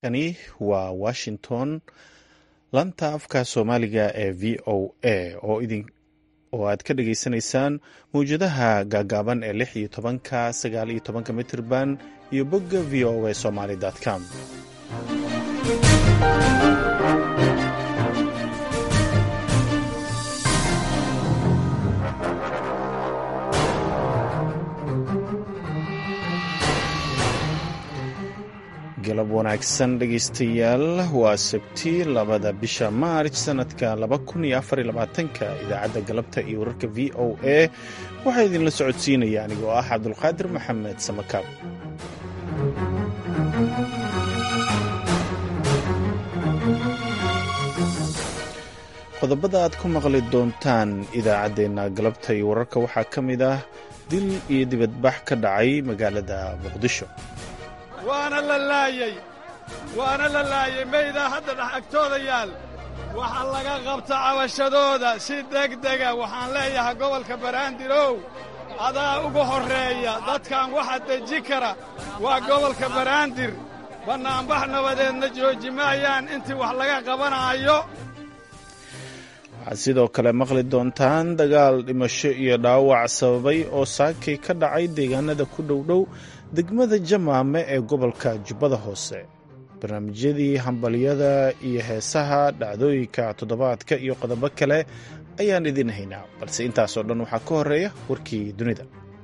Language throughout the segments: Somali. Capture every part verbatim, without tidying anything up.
halkani waa washington lanta afka soomaaliga ee v o a oo idin oo aad ka dhageysanaysaan mawjadaha gaagaaban ee lix iyo tobanka sagaal iyo tobanka mitirban iyo bogga v o a somali com. galab wanaagsan dhegaystayaal, waa sabti labada bisha maarj sanadka laba kun iyo afar iyo labaatanka. idaacadda galabta iyo wararka v o a waxaa idinla socodsiinaya anigoo ah cabdulqaadir maxamed samakaab. qodobada aad ku maqli doontaan idaacaddeenna galabta iyo wararka waxaa ka mid ah dil iyo dibadbax ka dhacay magaalada muqdisho. waana la laayey waana la laayey maydaa hadda dhex agtooda yaal waxa laga qabta cabashadooda si degdega. waxaan leeyahay gobolka baraandirow adaa ugu horreeya, dadkan waxa deji kara waa gobolka baraandir. bannaanbax nabadeedna jooji maayaan intii wax laga qabanaayo. waxaad sidoo kale maqli doontaan dagaal dhimasho iyo dhaawac sababay oo saakay ka dhacay deegaanada ku dhowdhow degmada jamaame ee gobolka jubbada hoose. barnaamijyadii hambalyada iyo heesaha, dhacdooyinka toddobaadka iyo qodobo kale ayaan idin haynaa, balse intaasoo dhan waxaa ka horreeya warkii dunida.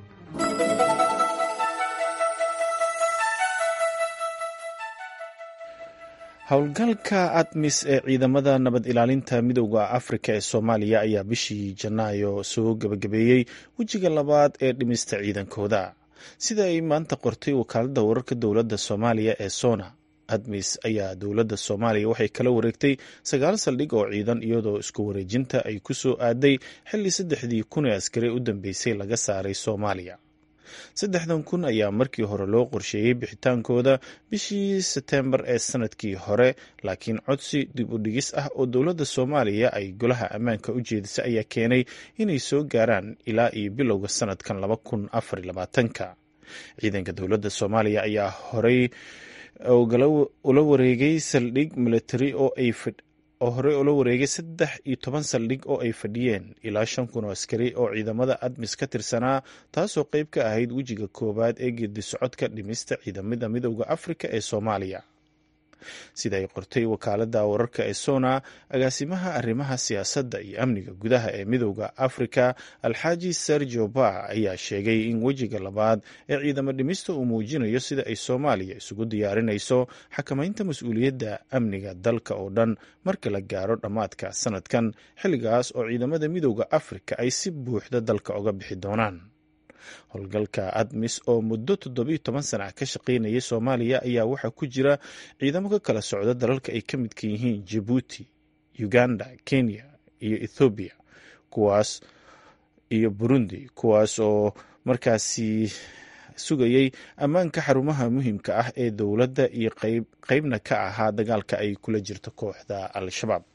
howlgalka admis ee ciidamada nabad ilaalinta midowda afrika ee soomaaliya ayaa bishii janaayo soo gebagabeeyey wejiga labaad ee dhimista ciidankooda, sida ay maanta qortay wakaaladda wararka dowladda soomaaliya ee sona. admis ayaa dowladda soomaaliya waxay kala wareegtay sagaal saldhig oo ciidan, iyadoo isku wareejinta ay ku soo aaday xilli saddexdii kun ee askari u dambeysay laga saaray soomaaliya. saddexdan kun ayaa markii hore loo qorsheeyey bixitaankooda bishii seteembar ee sanadkii hore, laakiin codsi dib u dhigis ah oo dowladda soomaaliya ay golaha ammaanka u jeedisay ayaa keenay inay soo gaaraan ilaa iyo bilowga sanadkan laba kun afar iyo labaatanka. ciidanka dowladda soomaaliya ayaa horey ula wareegay saldhig militari oo ay oo horey ula wareegay saddex iyo toban saldhig oo ay fadhiyeen ilaa shan kun oo askari oo ciidamada admis ka tirsanaa, taasoo qayb ka ahayd wejiga koowaad ee geedi socodka dhimista ciidamada midowda afrika ee soomaaliya. sida ay qortay wakaaladda wararka ee sona, agaasimaha arrimaha siyaasadda iyo amniga gudaha ee midowda afrika alxaaji sergio ba ayaa sheegay in wejiga labaad ee ciidamo dhimista uu muujinayo sida ay soomaaliya isugu diyaarinayso xakamaynta mas-uuliyadda amniga dalka oo dhan marka la gaaro dhammaadka sanadkan, xilligaas oo ciidamada midowda afrika ay si buuxda dalka uga bixi doonaan. howlgalka admis oo muddo toddobiyo toban sana ka shaqaynayay soomaaliya ayaa waxaa ku jira ciidamo ka kala socda dalalka ay ka midka yihiin jabuuti, uganda, kenya iyo ethoobiya kuwaas iyo burundi, kuwaas oo markaasi sugayay ammaanka xarumaha muhiimka ah ee dowladda iyo qayb qaybna ka ahaa dagaalka ay kula jirto kooxda al-shabaab.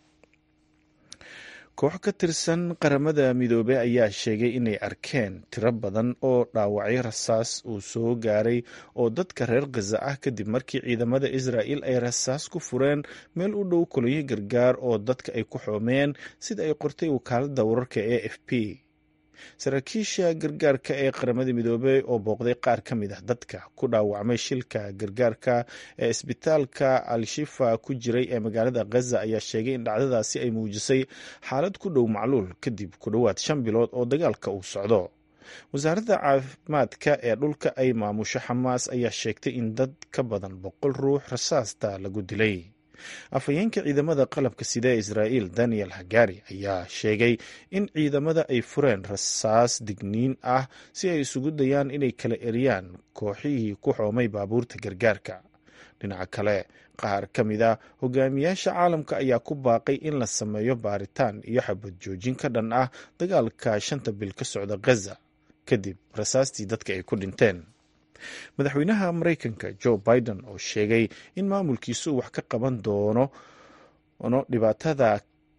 koox ka tirsan qaramada midoobey ayaa sheegay inay arkeen tiro badan oo dhaawacyo rasaas uu soo gaaray oo dadka reer khaza ah kadib markii ciidamada israa'il ay rasaas ku fureen meel u dhow kolonyo gargaar oo dadka ay ku xoomeen, sida ay qortay wakaaladda wararka ee a f p. saraakiisha gargaarka ee qaramada midoobey oo booqday qaar ka mid ah dadka ku dhaawacmay shilka gargaarka ee isbitaalka al-shifa ku jiray ee magaalada khaza ayaa sheegay in dhacdadaasi ay muujisay xaalad ku dhow macluul kadib ku dhowaad shan bilood oo dagaalka uu socdo. wasaaradda caafimaadka ee dhulka ay maamusho xamaas ayaa sheegtay in dad ka badan boqol ruux rasaasta lagu dilay. afhayeenka ciidamada qalabka sida ee israa'iil daniel hagari ayaa sheegay in ciidamada ay fureen rasaas digniin ah si ay isugu dayaan inay kala eriyaan kooxihii ku xoomay baabuurta gargaarka. dhinaca kale, qaar ka mid a hogaamiyaasha caalamka ayaa ku baaqay in la sameeyo baaritaan iyo xabad joojin ka dhan ah dagaalka shanta bil ka socda khaza kadib rasaastii dadka ay ku dhinteen. madaxweynaha maraykanka joe biden oo sheegay in maamulkiisu wax ka qaban doono dhibaatada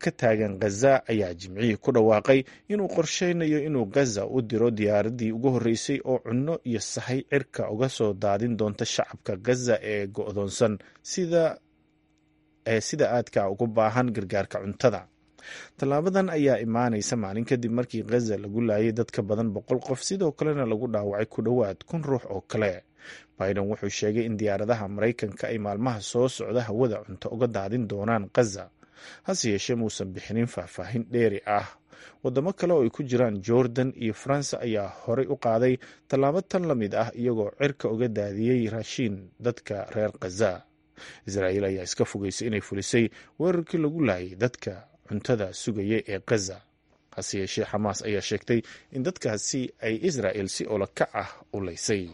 ka taagan ghaza ayaa jimcihii ku dhawaaqay inuu qorsheynayo inuu gaza u diro diyaaraddii ugu horreysay oo cunno iyo sahay cirka uga soo daadin doonta shacabka gaza ee go'doonsan sida ee sida aadka ugu baahan gargaarka cuntada. tallaabadan ayaa imaanaysa maalin kadib markii ghaza lagu laayay dad ka badan boqol qof, sidoo kalena lagu dhaawacay ku dhowaad kun ruux oo kale. biden wuxuu sheegay in diyaaradaha maraykanka ay maalmaha soo socda hawada cunto uga daadin doonaan ghaza, hase yeeshee muusan bixinin faahfaahin dheeri ah. waddamo kale oo ay ku jiraan jordan iyo faransa ayaa horey u qaaday tallaabo tan la mid ah, iyagoo cirka uga daadiyey raashiin dadka reer ghaza. israa'iil ayaa iska fogeysay inay fulisay weerarkii lagu laayay dadka cuntada sugaya ee ghaza, hase yeeshee xamaas ayaa sheegtay in dadkaasi ay israa'il si olokac ah u laysay.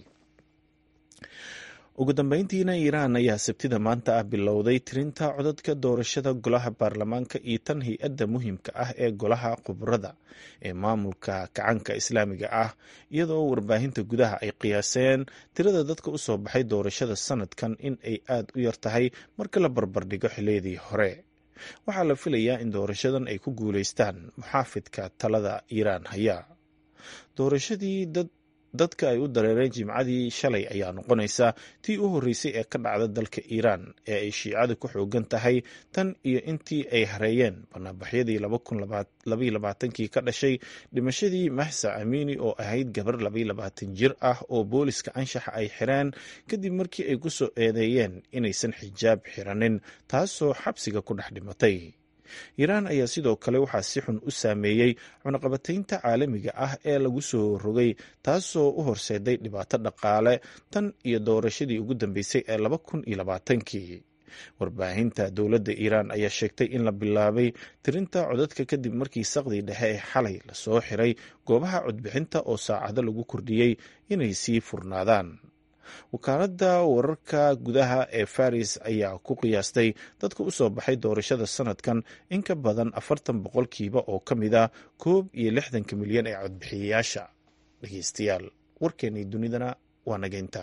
ugu dambeyntiina iiraan ayaa sabtida maanta ah bilowday tirinta codadka doorashada golaha baarlamaanka iyo tan hay-adda muhiimka ah ee golaha khubarada ee maamulka kacanka islaamiga ah, iyadoo warbaahinta gudaha ay qiyaaseen tirada dadka u soo baxay doorashada sanadkan in ay aad u yar tahay marka la barbardhigo xiliyadii hore. waxaa la filayaa in doorashadan ay ku guulaystaan muxaafidka talada iiraan haya. doorashadii dad dadka ay u dareereen jimcadii shalay ayaa noqonaysa tii u horreysay ee ka dhacda dalka iiraan ee ay shiicadu ku xoogan tahay tan iyo intii ay hareeyeen banaanbaxyadii laba kun labaiyo labaatankii ka dhashay dhimashadii mahsa amiini oo ahayd gabar labaiyo labaatan jir ah oo booliska anshaxa ay xireen kadib markii ay ku soo eedeeyeen inaysan xijaab xiranin, taasoo xabsiga ku dhex dhimatay. iiraan ayaa sidoo kale waxaa si xun u saameeyey cunaqabataynta caalamiga ah ee lagu soo rogay, taasoo u horseeday dhibaato dhaqaale tan iyo doorashadii ugu dambeysay ee laba kun iyo labaatankii. warbaahinta dowladda iiraan ayaa sheegtay in la bilaabay tirinta codadka kadib markii saqdii dhexe ee xalay lasoo xiray goobaha codbixinta oo saacado lagu kordhiyey inay sii furnaadaan. wakaaladda wararka gudaha ee faris ayaa ku qiyaastay dadka u soo baxay doorashada sanadkan in ka badan afartan boqolkiiba oo ka mid ah koob iyo lixdanka milyan ee codbixiyayaasha. dhegeystayaal, warkeenii dunidana waa nageynta.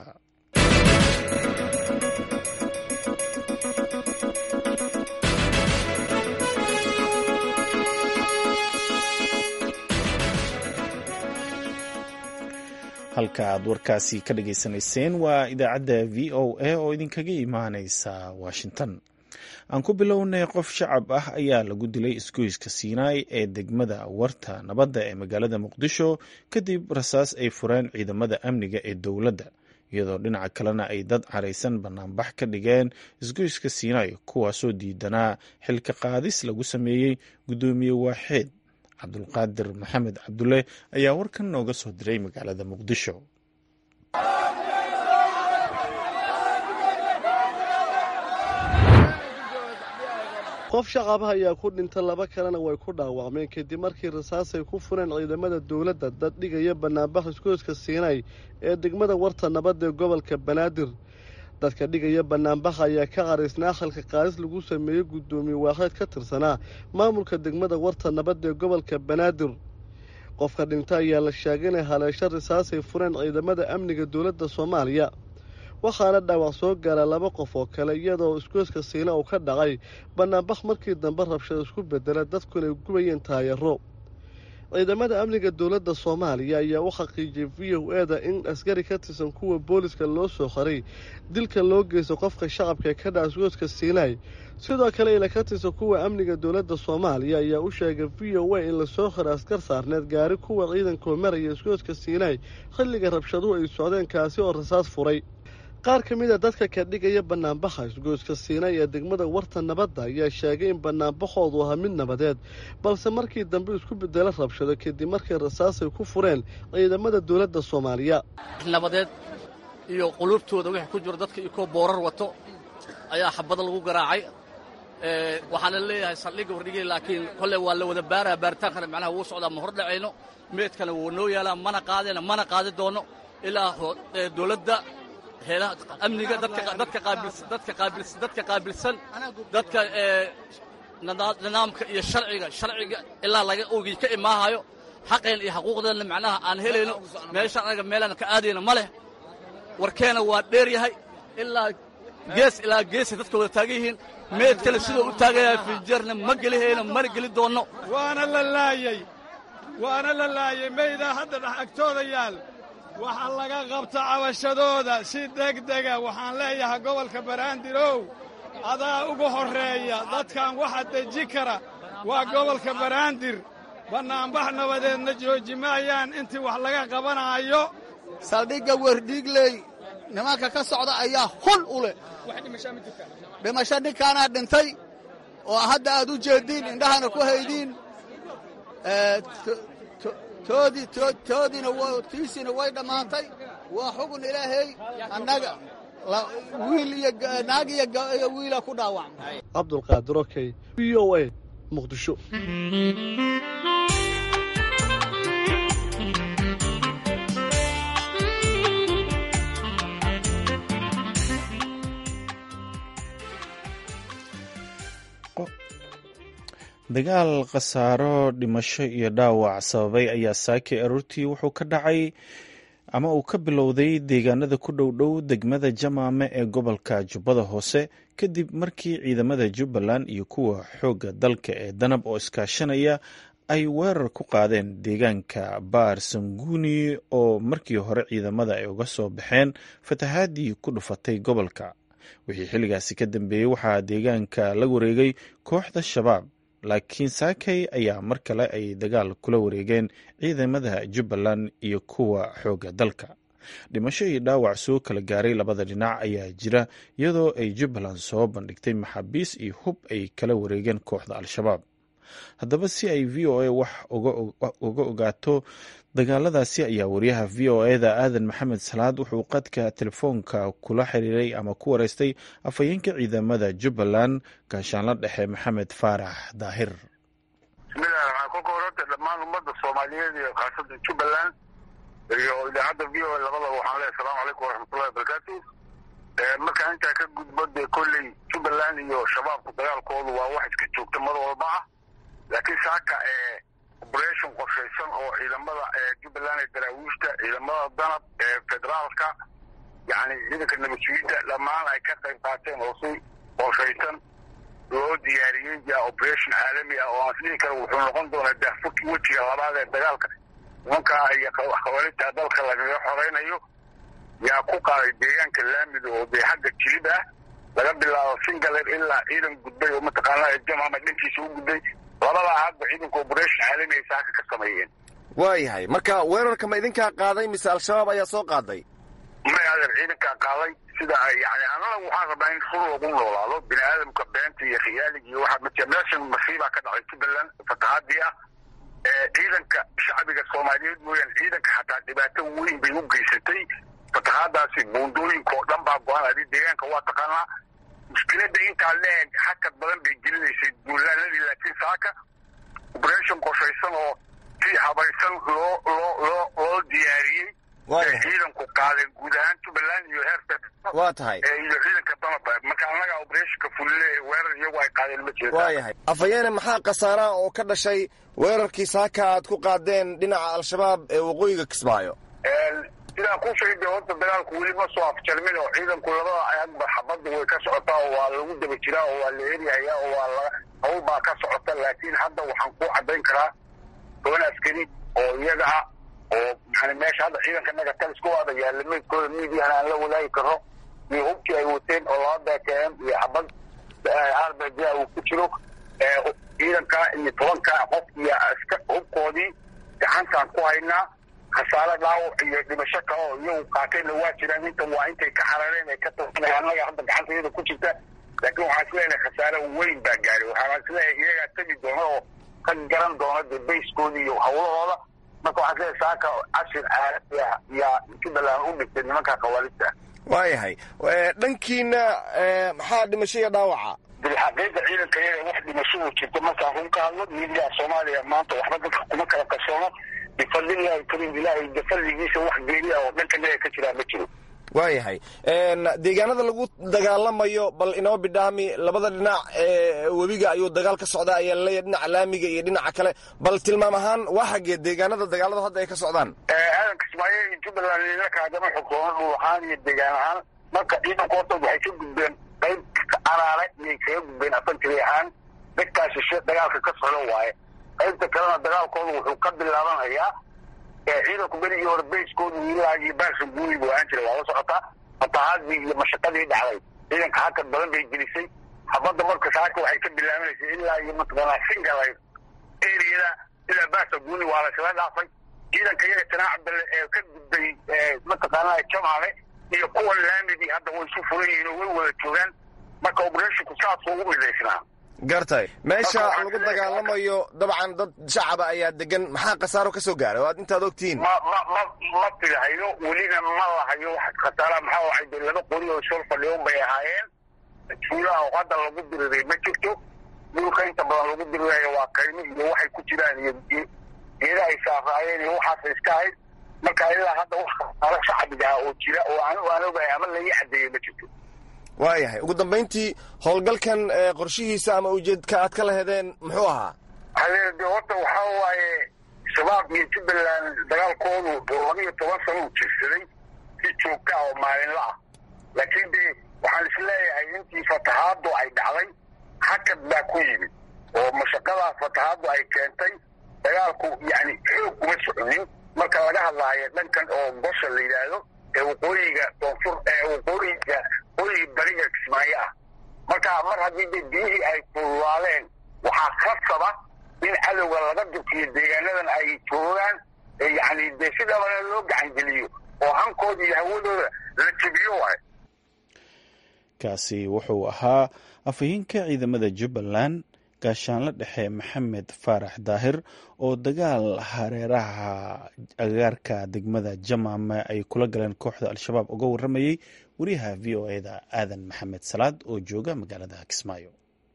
halka aad warkaasi ka dhageysanayseen waa idaacadda v o a oo idinkaga imaaneysa washington. aan ku bilownay qof shacab ah ayaa lagu dilay isgoyska siinaay ee degmada warta nabadda ee magaalada muqdisho kadib rasaas ay fureen ciidamada amniga ee dowladda, iyadoo dhinaca kalena ay dad caraysan banaanbax ka dhigeen isgoyska siinaay kuwaasoo diidanaa xilka qaadis lagu sameeyey guddoomiye waaxeed cabdulqaadir maxamed cabdulle ayaa warkan nooga soo diray magaalada muqdisho. qof shacaba ayaa ku dhintay, laba kalena way ku dhaawacmeen kadib markii rasaasay ku fureen ciidamada dowladda dad dhigaya banaanbax isgoyska siinaay ee degmada warta nabadda ee gobolka banaadir. dadka dhigaya banaanbaxa ayaa ka qaraysnaa xalka qaadis lagu sameeyey guddoomiye waaxeed ka tirsanaa maamulka degmada warta nabadda ee gobolka banaadir. qofka dhinta ayaa la sheegay inay haleesho rasaasay fureen ciidamada amniga dowladda soomaaliya, waxaana dhaawac soo gaara laba qof oo kale, iyadoo isgoyska siina uu ka dhacay banaanbax markii dambe rabshada isku bedela dadkuna ay gubayeen taayaro. ciidamada amniga dowladda soomaaliya ayaa u xaqiijiyey v o eda in askari ka tirsan kuwa booliska loo soo xiray dilka loo geysto qofka shacabka ee ka dhaca isgoyska siinaay. sidoo kale ila ka tirsan kuwa amniga dowladda soomaaliya ayaa u sheegay v o a in lasoo xiray askar saarneed gaari kuwa ciidankoo maraya isgoyska siinaay xilliga rabshaduhu ay socdeen, kaasi oo rasaas furay. qaar ka mid a dadka ka dhigaya banaanbaxa isgoyska siinaay ee degmada warta nabadda ayaa sheegay in banaanbaxoodu ahaa mid nabadeed, balse markii dambe isku bedela rabshado kadib markii rasaasay ku fureen ciidamada dowladda soomaaliya. nabadeed iyo qulubtooda wixii ku jiro dadka ikoo boorar wato ayaa xabada lagu garaacay. waxaana leeyahay saldhigga hordhigay, laakiin kolley waa la wada baaraa, baaritaankana macnaha wuu socdaa, ma hor dhacayno. meedkana wuu noo yaalaa, mana qaadayna mana qaadi doono ilaa dowladda heelaha amniga dadka dadka qaabilsan dadka qaabilsan dadka qaabilsan dadka ee nidaamka iyo sharciga sharciga ilaa laga ogi ka imaahayo xaqeen iyo xuquuqdeena macnaha aan helayno meesha anaga meelana ka aadayna ma leh. warkeena waa dheer yahay ilaa gees ilaa gees dadka wada taagan yihiin, meed kale sidoo u taagayaa fiijarna ma gelihayna mana geli doonno waana la laayey waana la laayey maydaa hadda dhex agtooda yaal waxaa laga qabta cabashadooda si degdega waxaan leeyahay gobolka baraandirow adaa ugu horreeya dadkan waxa deji kara waa gobolka baraandir bannaanbax nabadeedna jooji maayaan intii wax laga qabanaayo saldhigga werdhiigley nimanka ka socda ayaa hol u leh dhimasho ninkaanaa dhintay oo hadda aad u jeediin indhahana ku haydiin toodiina tiisiina way dhammaantay waa xugun ilaahay annaga wiil iyo naag iyo wiila ku dhaawacmay cabdulqaadir okey v o a muqdisho dagaal khasaaro dhimasho iyo dhaawac sababay ayaa saakay aroortii wuxuu ka dhacay ama uu ka bilowday deegaanada ku dhow dhow degmada jamaame ee gobolka jubbada hoose kadib markii ciidamada jubbaland iyo kuwa xoogga dalka ee danab oo iskaashanaya ay weerar ku qaadeen deegaanka baar sanguuni oo markii hore ciidamada ay uga soo baxeen fatahaadii ku dhufatay gobolka wixii xilligaasi ka dambeeyey waxaa deegaanka la wareegay kooxda shabaab laakiin saakay ayaa mar kale ay dagaal kula wareegeen ciidamada jubbaland iyo kuwa xoogga dalka dhimasho iyo dhaawac soo kala gaaray labada dhinac ayaa jira iyadoo ay jubbaland soo bandhigtay maxaabiis iyo hub ay kala wareegeen kooxda al-shabaab haddaba si ay v o a wax uga ogaato dagaaladaasi ayaa wariyaha v o e da aadan maxamed salaad wuxuu qadka telefoonka kula xiriiray ama ku wareystay afhayeenka ciidamada jubbaland gaashaanla dhexe maxamed faarax daahir bismillahi raxmaan kolka horta dhammaan ummadda soomaaliyeed iyo khaasatan jubbaland iyo idaacadda v o a labadaba waxaan leeyahay asalaamu calaykum waraxmatullahi wabarakaatu markaan intaa ka gudbo dee kolley jubbaland iyo shabaabku dagaalkoodu waa wax iska joogta mar walba ah laakiin saaka ee operation qorshaysan oo ciidamada jubbaland ee daraawiishta ciidamada danab ee federaalka yani ciidanka nabadsugiidda dhammaan ay ka qayb qaateen oo si qorshaysan loo diyaariyey yaa operation caalami ah oo aan isdhihi kara wuxuu noqon doonaa daahfurkii wejiga labaad ee dagaalka nimankaa iyo khawaarijta dalka lagaga xoreynayo yaa ku qaaday deegaanka laamida oo dee xagga jilib ah laga bilaabo singaler ilaa ciidan gudbay oo mataqaanaa ee jamaama dhankiisa u gudbay labadaa hadba ciidanka operation caalami ay saaka ka sameeyeen waayahay marka weerarka ma idinkaa qaaday mise al-shabaab ayaa soo qaaday may adeer ciidankaa qaaday sida ay yani annaga waxaan rabnaa in fur lagu noolaado bini aadamka beenta iyo khiyaaliga iyo waxaa matiya meeshan masiibaa ka dhacay jubbaland fatahaadii ah ciidanka shacbiga soomaaliyeed mooyaan ciidanka xataa dhibaato weyn bay u geysatay fatahaadaasi buundooyinka oo dhan baa go-an adi deegaanka waa taqaanaa mushkiladda intaa leeg xakad badan bay gelinaysay duulaaladii laakiin saaka operation qorshaysan oo si habaysan loo loo loo loo diyaariyey ciidanku qaadeen guud ahaan jubbaland iyo heerta waa tahay iyo ciidanka danaba marka annaga operationka fulile weerar iyagu ay qaadeen ma jeeda waayahay afhayeene maxaa khasaaraha oo ka dhashay weerarkii saaka aad ku qaadeen dhinaca al-shabaab ee waqooyiga kismaayo sidaan ku sheegay horta dagaalku weli ma soo afjarmin oo ciidanku labada ayagba xabadda way ka socotaa oo waa lagu daba jiraa oo waa la eryahayaa oo waa la hawl baa ka socota laakiin hadda waxaan ku caddayn karaa toban askari oo iyaga ah oo yani meesha hadda ciidanka naga talisku waada yaalla meydkooda miidiyahana aan la wadaagi karno iyo hubkii ay wateen oo laba beekeen iyo xabad arbja uu ku jiro ciidanka iyo tobanka qof iyo aska hubkoodii gacantaan ku haynaa khasaare dhaawac iyo dhimasho kale oo iyagu qaateenna waa jiraan intan waa intay ka xarareen ay ka tasanay annaga hadda gacantayada ku jirta laakiin waxaan isleeyahay khasaare weyn baa gaaray waxaan isleeyahay iyagaa tegi doona oo ka garan doona dee bayskoodii iyo hawlahooda marka waxaan isleeyahay saaka cashir caalami ah yaa jubbaland u dhigtay nimanka khawaarijta waayahay dhankiina maxaa dhimasho iyo dhaawaca bilxaqiiqa ciidanka iyaga wax dhimashadu jirto markaan run ka hadlo miidiyaha soomaaliya maanta waxba dadka kuma kala qarsoono bifadlillahi karim ilaahay bifadligiisa wax geeri ah oo dhanka naga ka jiraa ma jiro waayahay deegaanada lagu dagaalamayo bal inoo bidhaami labada dhinac ee webiga ayuu dagaal ka socdaa ayaa laleeyahay dhinaca laamiga iyo dhinaca kale bal tilmaam ahaan waa xaggee deegaanada dagaalada hadda ay ka socdaan aadan kismaayo iyo jubbaland inaka haddana xukuumo dhul ahaan iyo deegaan ahaan marka ciidanku horta waxay ka gudbeen qayb araale iyay kaga gudbeen afantiri ahaan dadkaa shishe dagaalka ka socdo waaye qaybta kalena dagaalkooda wuxuu ka bilaabanayaa ciidanku berigii hore bayskoodu ilaa iyo baarsa guuli buu ahaan jiray waa la socotaa fatahaadii iyo mashaqadii dhacday ciidanka hakad badan bay gelisay xabadda marka saaka waxay ka bilaabanaysay ilaa iyo mataqaanaa singalay eriyada ilaa baarsa guuli waa la isla dhaafay ciidanka iyaga janaac cabdalle ee ka gudbay mataqaanaa jamale iyo kuwan laamidii hadda way isu furan yihiin oo way wada joogaan marka obreshinku saasuu u midaysnaa gartay meesha lagu dagaalamayo dabcan dad shacaba ayaa degan maxaa khasaaro ka soo gaaray oo aad intaad ogtihiin ma ma ma ma filahayo welina ma lahayo wax khasaara maxaa waxay de laba qori oo sol fadhiyoon bay ahaayeen tuulaha oo hadda lagu diriray ma jirto dhulka inta badan lagu dirirayo waa kaymo iyo waxay ku jiraan iyo geeda ay saaraayeen iyo waxaas iska ahayd marka ilaa hadda wax khasaaro shacabiga oo jira oo aan aan ogahay ama laga cadeeyay ma jirto waayahay ugu dambayntii howlgalkan qorshihiisa ama ujeedka aad ka lahedeen muxuu ahaa hadeerde horta waxaa waaye shabaab iyo jubbaland dagaalkoodu laba iyo toban sano u jirsaday si joogta ah oo maalinla ah laakiin dee waxaan isleeyahay intii fatahaaddu ay dhacday hakad baa ku yimid oo mashaqadaas fatahaaddu ay keentay dagaalku yacni xoog kuma soconin marka laga hadlaayo dhankan oo gosha la yidhaahdo ee waqooyiga koonfur ee waqooyiga waqooyiga bariga kismaayo ah marka mar haddii de biyihii ay kululaaleen waxaa khasaba in cadowga laga dukiyo deegaanadan ay joogaan yacni dee sidabana loo gacangeliyo oo hankooda iyo hawadooda la jebiyo waayo kaasi wuxuu ahaa afhayeenka ciidamada jubbaland gaashaanle dhexe maxamed faarax daahir oo dagaal hareeraha agaarka degmada jamaame ay kula galeen kooxda al-shabaab uga waramayey wariyaha v o e da aadan maxamed salaad oo jooga magaalada kismaayo.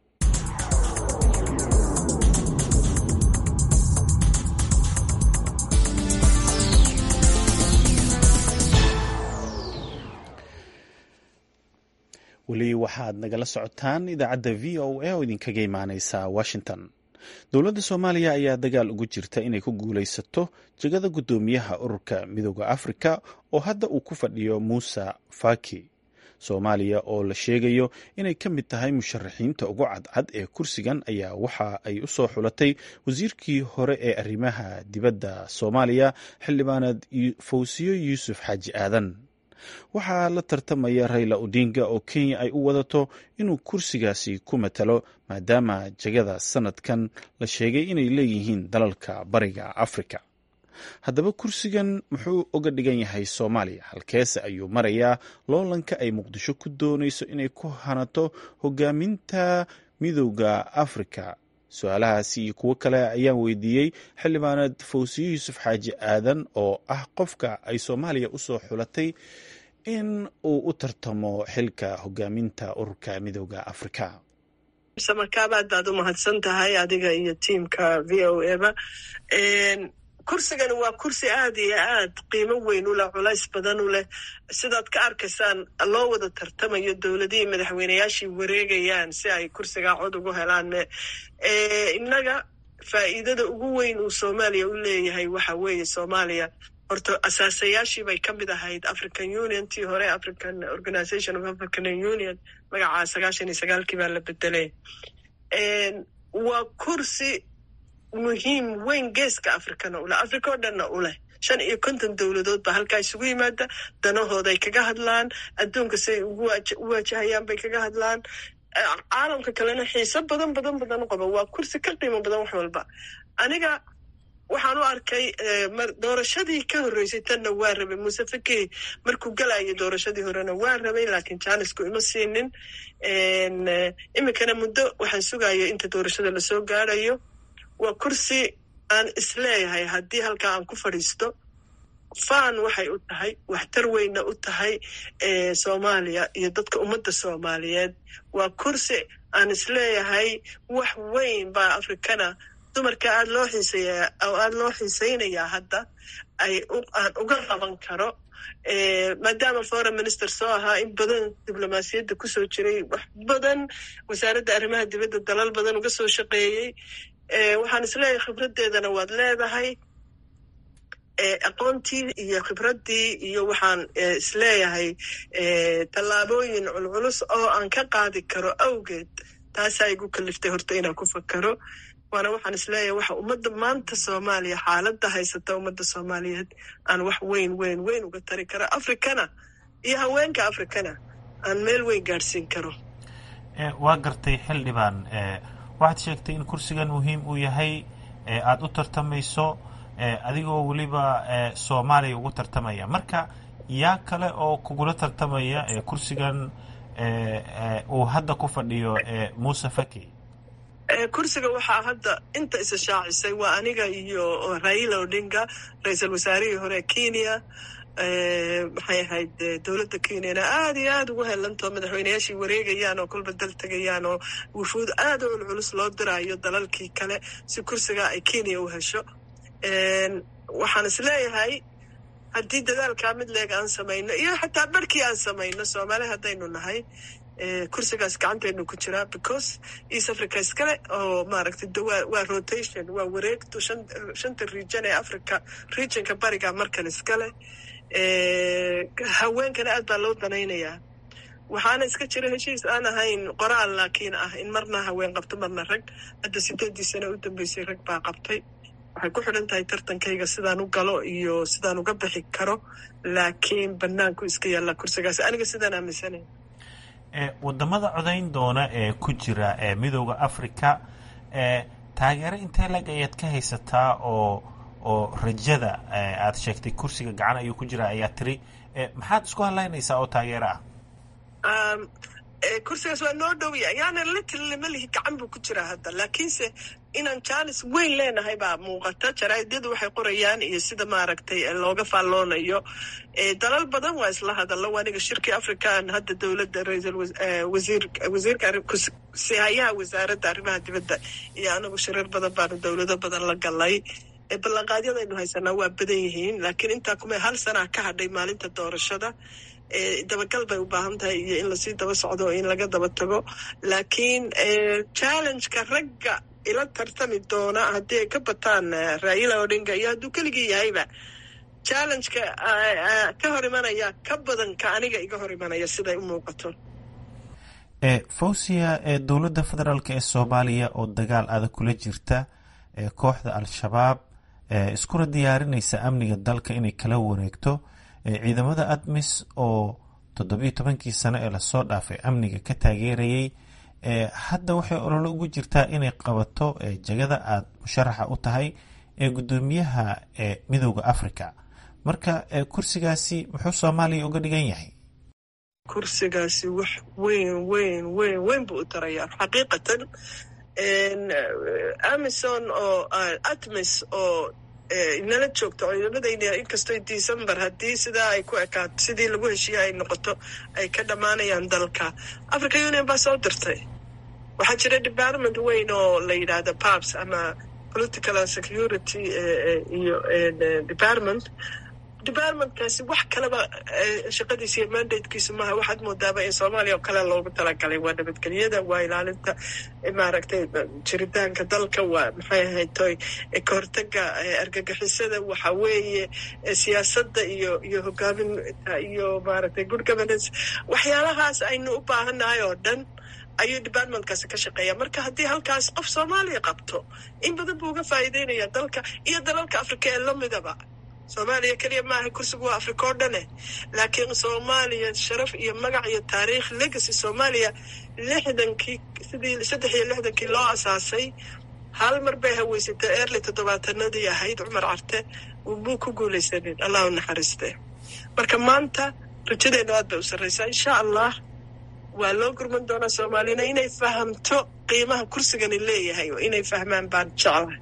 weli waxaad nagala socotaan idaacadda v o a oo idinkaga imaaneysa washington. dowladda soomaaliya ayaa dagaal ugu jirta inay ku guulaysato jegada guddoomiyaha ururka midooda afrika oo hadda uu ku fadhiyo muuse faki. soomaaliya oo la sheegayo inay ka mid tahay musharaxiinta ugu cadcad ee kursigan ayaa waxa ay u soo xulatay wasiirkii hore ee arrimaha dibadda soomaaliya xildhibaanad fawsiyo yuusuf xaaji aadan. waxaa la tartamaya Raila Odinga oo Kenya ay u wadato inuu kursigaasi ku matalo maadaama jagada sanadkan la sheegay inay leeyihiin dalalka bariga Afrika. haddaba kursigan muxuu uga dhigan yahay Soomaaliya halkeese ayuu marayaa loolanka ay Muqdisho ku doonayso inay ku hanato hogaaminta midowga Afrika. su-aalahaasi iyo kuwo kale ayaan weydiiyey xildhibaanad fawsiyo yuusuf xaaji aadan oo ah qofka ay Soomaaliya u soo xulatay in uu u tartamo xilka hogaaminta ururka midowga Afrika. samakabaad baad u mahadsan tahay adiga iyo tiimka v o e ba. kursigani waa kursi aad iyo aad qiimo weyn u leh culays badan u leh sidaad ka arkaysaan loo wada tartamayo dowladihii madaxweyneyaashii wareegayaan si ay kursigaa cod ugu helaan. innaga faa'iidada ugu weyn uu Soomaaliya u leeyahay waxa weeye Soomaaliya horta asaasayaashii bay ka mid ahayd African Union tii hore African Organization of African Union magacaa sagaashan iyo sagaalkii baa la bedelay. waa kursi muhiim weyn geeska Afrikana u leh Afrika oo dhanna u leh shan iyo konton dowladood baa halkaa isugu yimaada danahooday kaga hadlaan adduunka say ugu waajahayaan bay kaga hadlaan caalamka kalena xiiso badan badan badan u qaba. waa kursi ka qiimo badan wax walba. aniga waxaan u arkay doorashadii ka horreysay tanna waa rabay Muuse Faki markuu galayo doorashadii horena waa rabay laakiin jaanisku ima siinin. iminkana muddo waxaan sugayo inta doorashada lasoo gaarayo. waa kursi aan isleeyahay haddii halkaa aan ku fadhiisto faan waxay u tahay waxtar weyna u tahay Soomaaliya iyo dadka ummadda Soomaaliyeed. waa kursi aan isleeyahay wax weyn baa Afrikana dumarka aad loo xiiseeyaa oo aad loo xiiseynayaa hadda ay aan uga qaban karo maadaama foreign minister soo ahaa in badan diblomaasiyadda kusoo jiray wax badan wasaaradda arrimaha dibadda dalal badan uga soo shaqeeyey. waxaan isleeyahay khibraddeedana waad leedahay aqoontii iyo khibraddii iyo waxaan isleeyahay tallaabooyin culculus oo aan ka qaadi karo awgeed taasaa igu kaliftay horta inaan ku fakaro waana waxaan isleeyahay waxa ummadda maanta soomaaliya xaaladda haysata ummadda soomaaliyeed aan wax weyn weyn weyn uga tari karo afrikana iyo haweenka afrikana aan meel weyn gaadhsiin karo waa gartay xildhibaan waxaad sheegtay in kursigan muhiim uu yahay aada u tartamayso adigoo weliba soomaaliya ugu tartamaya marka yaa kale oo kugula tartamaya kursigan uu hadda ku fadhiyo muuse faki kursiga waxaa hadda inta isa shaacisay waa aniga iyo Raila Odinga ra-iisul wasaarihii hore Kenya maxay ahayd dowladda Kenyana aad iyo aad ugu helantoo madaxweynayaashii wareegayaan oo kolba dal tegayaan oo wufuud aad u culculus loo diraayo dalalkii kale si kursiga ay Kenya u hesho waxaan isleeyahay haddii dadaalkaa mid leeg aan samayno iyo xataa barkii aan samayno Soomaali haddaynu nahay kursigaas gacantaynu ku jiraa because East Africa iskale oo maaragtay waa rotation waa wareegto shanta region ee Africa regionka bariga markan iskale haweenkana aad baa loo danaynayaa waxaana iska jira heshiis aan ahayn qoraal laakiin ah in marna haween qabto marna rag hadda sideedii sano u dambeysay rag baa qabtay waxay ku xidhan tahay tartankayga sidaan u galo iyo sidaan uga bixi karo laakiin banaanku iska yaalla kursigaas aniga sidaan aaminsanayn wadamada codayn doona ee ku jira ee midowda Afrika ee taageero intee lag ayaad ka haysataa oo oo rajada aad sheegtay kursiga gacan ayuu ku jira ayaa tiri maxaad isku halaynaysaa oo taageero ah um kursigaas waa noo dhow yahay yaani little malihi gacan buu ku jiraa hadda laakiinse inaan jaanis weyn leenahay baa muuqata jaraa'idadu waxay qorayaan iyo sida maaragtay looga faalloonayo dalal badan waa isla hadalla waaniga shirkii afrikaan hadda dowladda ra-iisul wasiir wasiirka sihayaha wasaaradda arrimaha dibadda iyo anagu shirar badan baanu dowlado badan la galay ballanqaadyadaynu haysanaa waa badan yihiin laakiin intaa kuma hal sanaa ka hadhay maalinta doorashada dabagal bay u baahan tahay iyo in lasii daba socdo oo in laga daba tago laakiin challenge-ka ragga ila tartami doona haddii ay ka bataan Raila Odinga iyo hadduu keligii yahayba challenge-ka ka hor imanaya ka badan ka aniga iga hor imanaya siday u muuqato fawsiya dowladda federaalk ee Soomaaliya oo dagaal adag kula jirta kooxda al-shabaab iskuna diyaarinaysa amniga dalka inay kala wareegto ciidamada admis oo toddobiyo tobankii sano ee lasoo dhaafay amniga ka taageerayay hadda waxay olole ugu jirtaa inay qabato jagada aad musharaxa u tahay ee guddoomiyaha ee midowda Afrika marka kursigaasi muxuu Soomaaliya uga dhigan yahay kursigaasi wax weyn weyn weyn weyn buu u tarayaa xaqiiqatan Amazon oo Atmis oo inala joogto ciidamadayna inkastoo December haddii sidaa ay ku ekaato sidii lagu heshiiyay ay noqoto ay ka dhamaanayaan dalka Africa Union baa soo dirtay waxaa jira department weyn oo la yidhaahdo P A B S ama Political and Security iyo department departmentkaasi wax kaleba shaqadiisa iyo mandatekiisa maaha waxaad moodaaba in Soomaaliya oo kale loogu talagalay waa nabadgelyada waa ilaalinta maaragtay jiritaanka dalka waa maxay ahayd toy ka hortaga argagixisada waxa weeye siyaasadda iyo iyo hogaaminta iyo maaragtay good governance waxyaalahaas aynu u baahanahay oo dhan ayuu departmentkaasi ka shaqeeya marka haddii halkaas qof Soomaaliya qabto in badan buu uga faa'iideynaya dalka iyo dalalka Afrika ee la midaba Soomaaliya kaliya maaha kursigu waa Afrika oo dhan laakiin Soomaaliya sharaf iyo magac iyo taariikh legacy Soomaaliya lixdankii sidii saddex iyo lixdankii loo asaasay hal mar bay haweysatay early toddobaatanadii ahayd Cumar Carte uu ku guuleysanay Allah u naxariiste marka maanta rajadeena aad bay u sarreysaa insha Allah waa loo gurman doonaa Soomaalina inay fahamto qiimaha kursigani leeyahay oo inay fahmaan baan jeclahay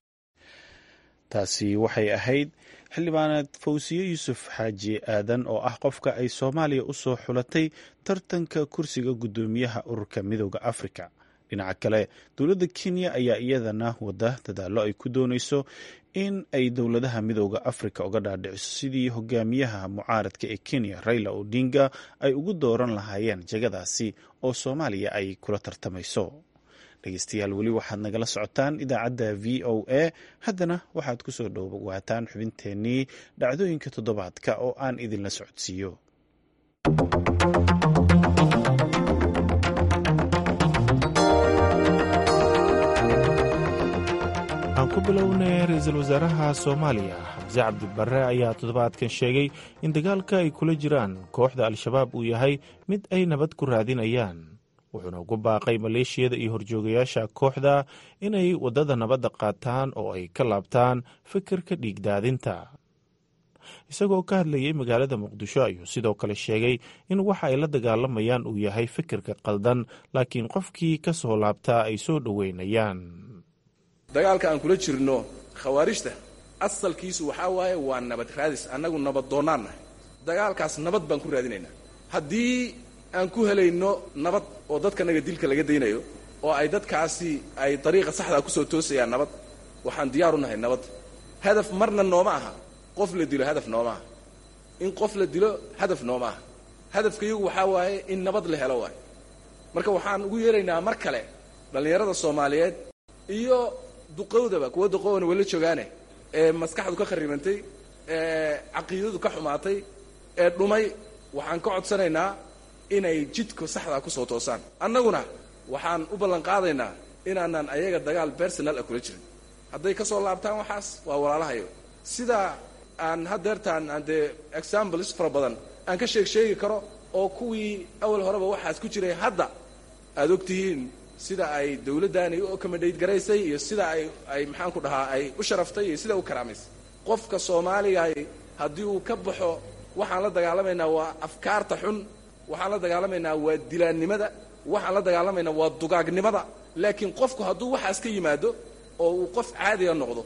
taasi waxay ahayd xildhibaaneed Fawsiye Yuusuf Xaaji Aadan oo ah qofka ay Soomaaliya u soo xulatay tartanka kursiga guddoomiyaha ururka midowda Afrika dhinaca kale dowladda Kenya ayaa iyadana wada dadaalo ay ku doonayso in ay dowladaha midowda Afrika uga dhaadhiciso sidii hogaamiyaha mucaaradka ee Kenya Raila Odinga ay ugu dooran lahaayeen jagadaasi oo Soomaaliya ay kula tartamayso dhegeystayaal weli waxaad nagala socotaan idaacadda v o a haddana waxaad ku soo dhowaataan xubinteennii dhacdooyinka toddobaadka oo aan idinla socodsiiyo. aan ku bilownay ra-iisul wasaaraha soomaaliya xamse cabdibarre ayaa toddobaadkan sheegay in dagaalka ay kula jiraan kooxda al-shabaab uu yahay mid ay nabad ku raadinayaan, wuxuuna ugu baaqay maleeshiyada iyo horjoogayaasha kooxda inay waddada nabadda qaataan oo ay ka laabtaan fikirka dhiigdaadinta. isagoo ka hadlayay magaalada muqdisho ayuu sidoo kale sheegay in waxa ay la dagaalamayaan uu yahay fikirka qaldan, laakiin qofkii ka soo laabtaa ay soo dhoweynayaan. dagaalka aan kula jirno khawaarijta asalkiisu waxaa waaye waa nabad raadis. annagu nabad doonnaan nahay, dagaalkaas nabad baan ku raadinaynaa. haddii aan ku helayno nabad oo dadkanaga dilka laga daynayo oo ay dadkaasi ay dariiqa saxdaa ku soo toosayaan nabad, waxaan diyaar u nahay nabad. hadaf marna nooma aha qof la dilo, hadaf nooma aha in qof la dilo, hadaf nooma aha. hadafkayagu waxaa waaye in nabad la helo waaye. marka waxaan ugu yeeraynaa mar kale dhallinyarada soomaaliyeed iyo duqowdaba, kuwa duqowna wala joogaane, ee maskaxdu ka kharibantay, ee caqiidadu ka xumaatay, ee dhumay, waxaan ka codsanaynaa inay jidka saxdaa ku soo toosaan. annaguna waxaan u ballan qaadaynaa inaanan ayaga dagaal personal ah kula jirin. hadday ka soo laabtaan waxaas waa walaalahayo. sidaa aan haddeertaan aan dee examples fara badan aan ka sheeg sheegi karo oo kuwii awal horeba waxaas ku jiray hadda aad og tihiin sida ay dawladdaani u accommodate garaysay iyo sida ay ay maxaan ku dhahaa ay u sharaftay iyo sida u karaamaysay. qofka Soomaaliga haddii uu ka baxo waxaan la dagaalamaynaa waa afkaarta xun, waxaan la dagaalamaynaa waa dilaannimada, waxaan la dagaalamaynaa waa dugaagnimada. laakiin qofku hadduu waxaas ka yimaado oo uu qof caadiga noqdo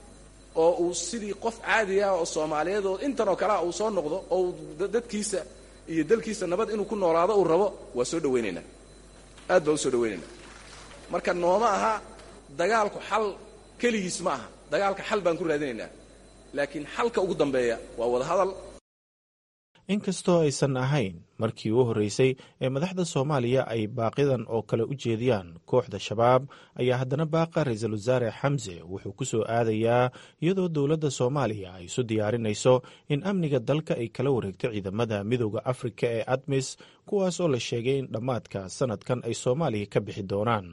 oo uu sidii qof caadiga oo Soomaaliyeed oo intan oo kale uu soo noqdo oo dadkiisa iyo dalkiisa nabad inuu ku noolaado uu rabo, waa soo dhaweynaynaa, aad baa u soo dhaweynaynaa. marka nooma aha dagaalku xal keligiis ma aha, dagaalka xal baan ku raadinaynaa, laakiin xalka ugu dambeeya waa wada hadal. inkastoo aysan ahayn markii u horreysay ee madaxda Soomaaliya ay baaqidan oo kale u jeediyaan kooxda shabaab, ayaa haddana baaqa ra-iisul wasaare xamse wuxuu ku soo aadayaa iyadoo dowladda Soomaaliya ay isu diyaarinayso in amniga dalka ay kala wareegto ciidamada midowda Afrika ee ATMIS, kuwaas oo la sheegay in dhammaadka sanadkan ay Soomaaliya ka bixi doonaan.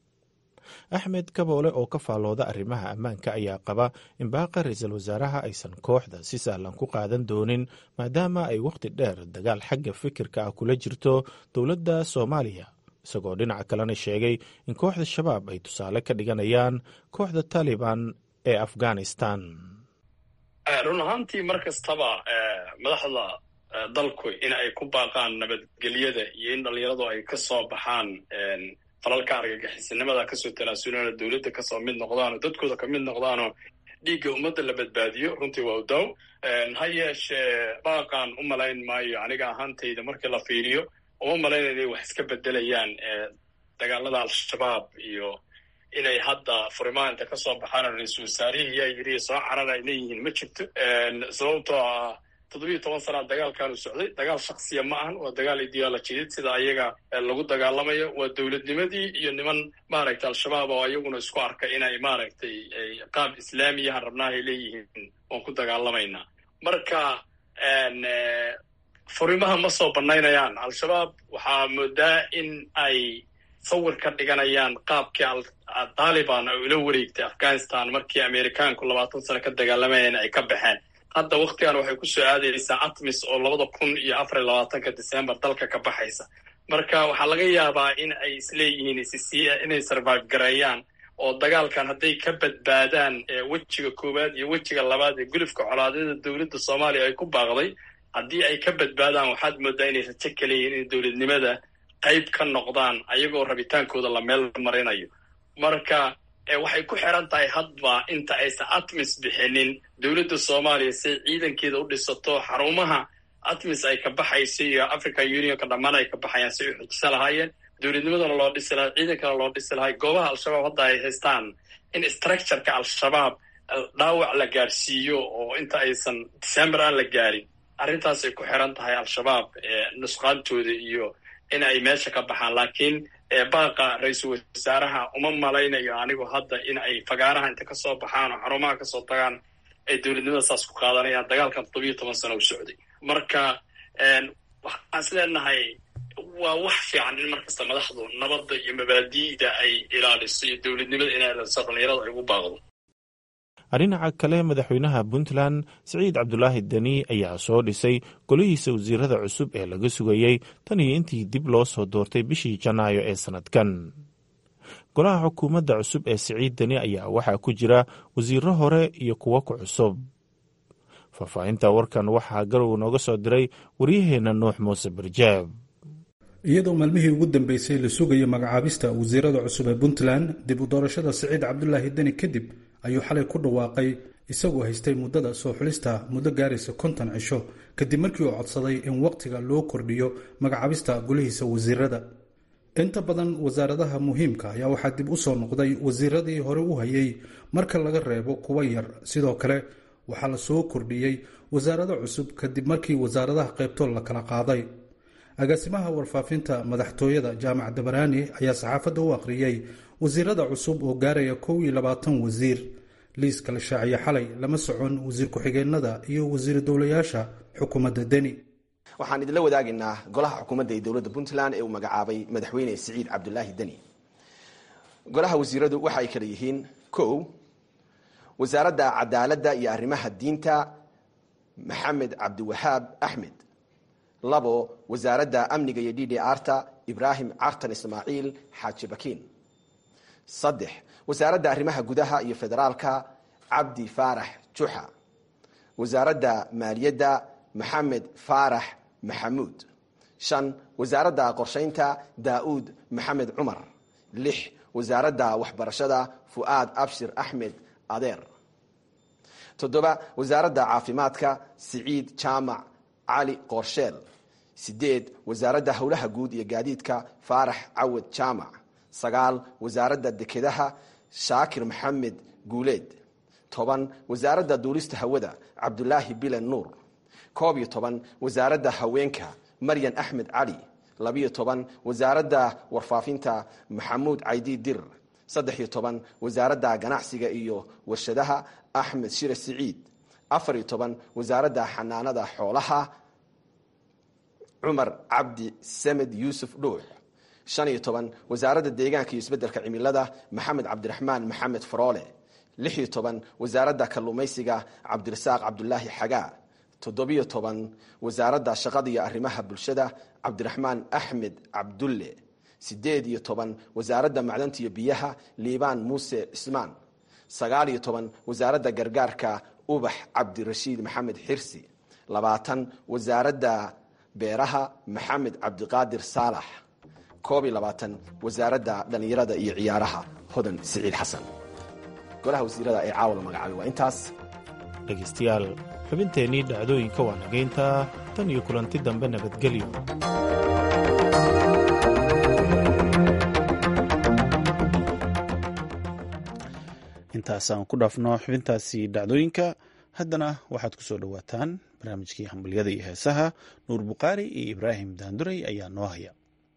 axmed kaboole oo ka faallooda arrimaha ammaanka ayaa qaba in baaqa ra-iisul wasaaraha aysan kooxda si sahlan ku qaadan doonin, maadaama ay wakhti dheer dagaal xagga fikirka ah kula jirto dowladda Soomaaliya, isagoo dhinaca kalena sheegay in kooxda shabaab ay tusaale ka dhiganayaan kooxda Taliban ee Afghanistan. run ahaantii mar kastaba madaxda dalku in ay ku baaqaan nabadgelyada iyo in dhallinyaradu ay ka soo baxaan falalka argagixisanimada kasoo tanaasulana dawladda kasoo mid noqdaano dadkooda ka mid noqdaano dhiigga ummadda la badbaadiyo, runtii waa u daaw. ha yeeshee baaqaan u malayn maayo aniga ahaantayda markii la fiiriyo, uma malayn inay wax iska bedelayaan dagaalada al-shabaab iyo inay hadda furimaanta ka soo baxaan ra-iisul wasaarihii yaa yidhi soo carara ay leeyihiin ma jirto. sababtoo ah toddobiyo toban sanaa dagaalkaanu socday. dagaal shaksiya ma ahan, waa dagaal ideolojiyad sida ayaga lagu dagaalamayo. waa dowladnimadii iyo niman maaragtay al-shabaab oo ayaguna isku arka inay maaragtay qaab islaamiyahan rabnaahay leeyihiin waan ku dagaalamaynaa. marka furimaha ma soo banaynayaan. al-shabaab waxaa moodaa in ay sawir ka dhiganayaan qaabkii taliban ay ula wareegtay afghanistan markii amerikaanku labaatan sano ka dagaalamayeen ay ka baxeen. hadda waktigan waxay ku soo aadaysaa ATMIS oo labada kun iyo afar iyo labaatanka December dalka ka baxaysa. marka waxaa laga yaabaa in ay isleeyihiin inay survive gareeyaan oo dagaalkan hadday ka badbaadaan wejiga koowaad iyo wejiga labaad ee gulufka colaadyada dowladda Soomaaliya ay ku baaqday, haddii ay ka badbaadaan waxaad moodaa inay rajo ka leeyihiin in dowladnimada qayb ka noqdaan ayagoo rabitaankooda la meel marinayo. marka waxay ku xiran tahay hadba inta aysan ATMIS bixinin dowladda Soomaaliya si ciidankeeda u dhisato xarumaha ATMIS ay ka baxayso iyo African Unionka dhammaan ay ka baxayaan si ay xujisa lahaayeen, dowladnimadana loo dhisi lahaa, ciidankana loo dhisi lahaa. goobaha al-shabaab hadda ay haystaan in structureka al-shabaab dhaawac la gaarsiiyo oo inta aysan December aan la gaarin, arrintaas ay ku xiran tahay al-shabaab nusqaantooda iyo in ay meesha ka baxaan. laakiin baaqa ra-iisul wasaaraha uma malaynayo anigu hadda in ay fagaaraha inta ka soo baxaan oo xarumaha ka soo tagaan ay dowladnimada saas ku qaadanayaan dagaalkan toddobiyo toban sano u socday. marka waxaan is leenahay waa wax fiican in markasta madaxdu nabadda iyo mabaadi'da ay ilaaliso iyo dowladnimada inay ilaaliso dhalinyarada ay ugu baaqdo. dhinaca kale madaxweynaha puntland siciid cabdulaahi deni ayaa soo dhisay golihiisa wasiirada cusub ee laga sugayey tan iyo intii dib loo soo doortay bishii janaayo ee sanadkan. golaha xukuumadda cusub ee siciid deni ayaa waxaa ku jira wasiiro hore iyo kuwo ku cusub. faahfaahinta warkan waxaa garow nooga soo diray waryaheena nuux muuse barjaab. iyadoo maalmihii ugu dambeysay la sugayo magacaabista wasiirada cusub ee puntland, dib u doorashada siciid cabdulaahi deni kadib ayuu xalay ku dhawaaqay isagoo haystay muddada soo xulista muddo gaaraysa konton cisho kadib markii uu codsaday in waqtiga loo kordhiyo magacaabista golihiisa wasiirada. inta badan wasaaradaha muhiimka ayaa waxaa dib u soo noqday wasiiradii hore u hayay marka laga reebo kuwa yar. sidoo kale waxaa la soo kordhiyey wasaarado cusub kadib markii wasaaradaha qaybtood la kala qaaday. agaasimaha warfaafinta madaxtooyada jaamac dabaraani ayaa saxaafadda u akhriyey wasiirada cusub oo gaaraya kow iyo labaatan wasiir. liiska la shaaciya xalay lama socon wasiir ku-xigeenada iyo wasiir dowlayaasha xukuumadda deni. waxaan idinla wadaagaynaa golaha xukuumadda ee dowladda puntland ee uu magacaabay madaxweyne siciid cabdulaahi deni. golaha wasiiradu waxa ay kala yihiin: kow, wasaaradda cadaaladda iyo arrimaha diinta maxamed cabdiwahaab axmed. labo, wasaaradda amniga iyo d d arta ibraahim cartan ismaaciil xaaji bakiin. saddex, wasaaradda arrimaha gudaha iyo federaalka cabdi faarax juxa. wasaaradda maaliyadda maxamed faarax maxamuud. shan, wasaaradda qorshaynta daa'uud maxamed cumar. lix, wasaaradda waxbarashada fu'aad abshir axmed adeer. toddoba, wasaaradda caafimaadka siciid jaamac cali qoorsheel. sideed, wasaaradda howlaha guud iyo gaadiidka faarax cawad jaamac. sagaal, wasaaradda dekedaha shaakir maxamed guuleed. toban, wasaaradda duulista hawada cabdulaahi bilen nuur. koob iyo toban, wasaaradda haweenka maryan axmed cali. labiyo toban, wasaaradda warfaafinta maxamuud caydi dir. saddex iyo toban, wasaaradda ganacsiga iyo warshadaha axmed shire siciid. afar iyo toban, wasaaradda xanaanada xoolaha cumar cabdi samed yuusuf dhuux. shan iyo toban, wasaaradda deegaanka iyo isbeddelka cimilada maxamed cabdiraxmaan maxamed faroole. lix iyo toban, wasaaradda kalluumaysiga cabdirasaaq cabdulaahi xagaa. toddobiyo toban, wasaaradda shaqada iyo arrimaha bulshada cabdiraxmaan axmed cabdulle. sideed iyo toban, wasaaradda macdanta iyo biyaha liibaan muuse cismaan. sagaal iyo toban, wasaaradda gargaarka ubax cabdirashiid maxamed xirsi. labaatan, wasaaradda beeraha maxamed cabdiqaadir saalax. koob iyo labaatan, wasaaradda dhallinyarada iyo ciyaaraha hodan siciid xasan. golaha wasiirada ee caawa la magacaabay waa intaas. dhegaystayaal, xubinteennii dhacdooyinka waa nageynta. tan iyo kulanti dambe nabadgelyo. intaasaan ku dhaafno xubintaasi dhacdooyinka. haddana waxaad ku soo dhowaataan barnaamijkii hambalyada iyo heesaha. nuur bukhaari iyo ibraahim daanduray ayaa noo haya.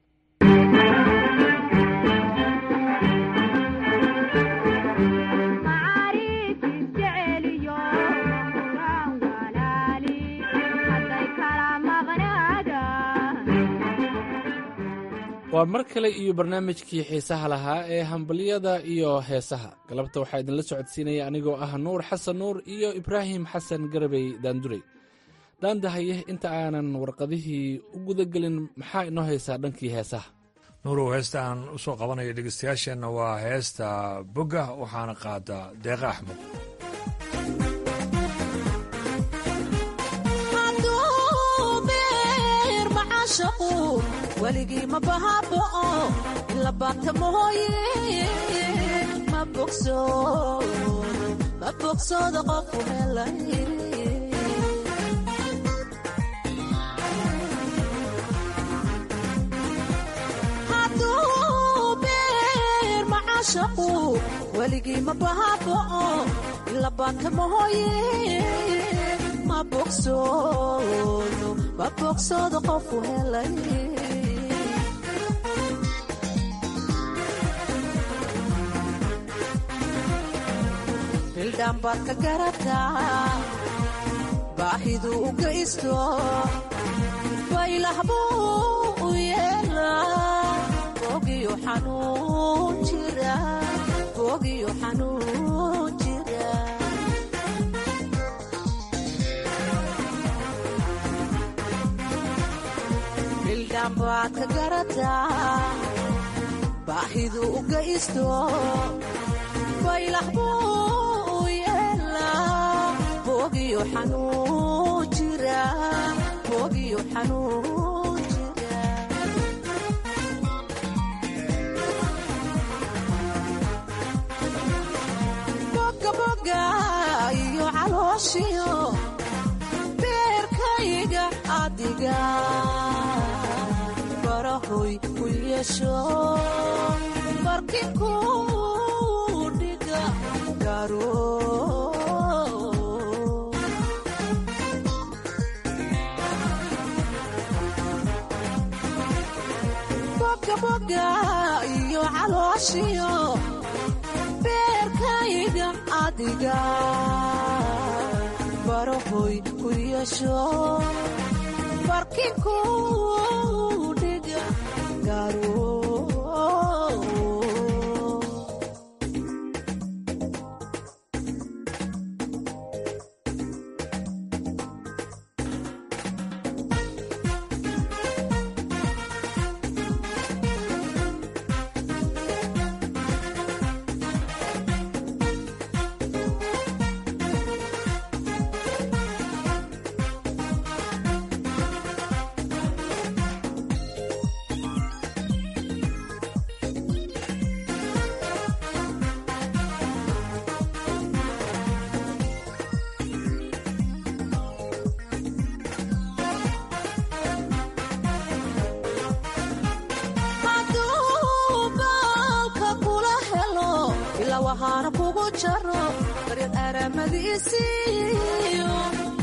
waa mar kale iyo barnaamijkii xiisaha lahaa ee hambalyada iyo heesaha. galabta waxaa idinla socodsiinaya anigoo ah nuur xasan nuur iyo ibraahim xasan garabey daanduray. daandahaye, inta aanan warqadihii u gudagelin maxaa inoo haysaa dhankii heesaha? nuurow, heesta aan u soo qabanayo dhegeystayaasheenna waa heesta bogga, waxaana qaada deeqa axmed. weligii ma bahaaboo ila baata mooye ma bogsooda qofu helay. hadduu beer macaashaqu weligii ma bahaaboo ila baata mooye ma bogsoodo ma bogsooda qofu helay. bildhaan baad ka garataa baahidu u geysto baylah buu u yeelaa boogiyo xanuun jira boogiyo xanuun jira bildhaan baad ka garataa baahidu u geysto baylah buu u yeelaa boogiyo xanuun jira boogiyo xanuun jira boga boga iyo calooshiyo beerkayga adiga barahoy ku yeesho barkinku dhiga garo boga boga iyo calooshiyo beerkayga adiga barahoy ku yeesho barkinku dhiga garo waxaana kugu jaro daryad aramadiisiyo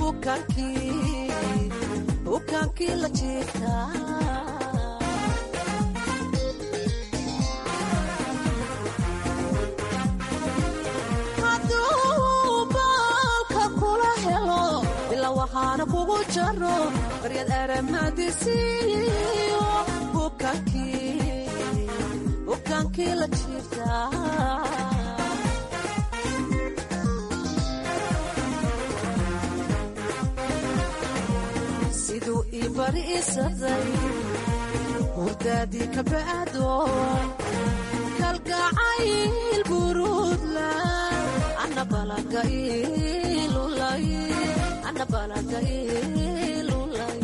bukaankii la jiifta hadduu baalka kula helo ila waxaana kugu jaro daryad aramadiisiyo bukaankii la jiifta siduu ii bariisaday hurdaadii ka bacdo kalgacayl buruudla ana balaga ilulay ana balaga ilulay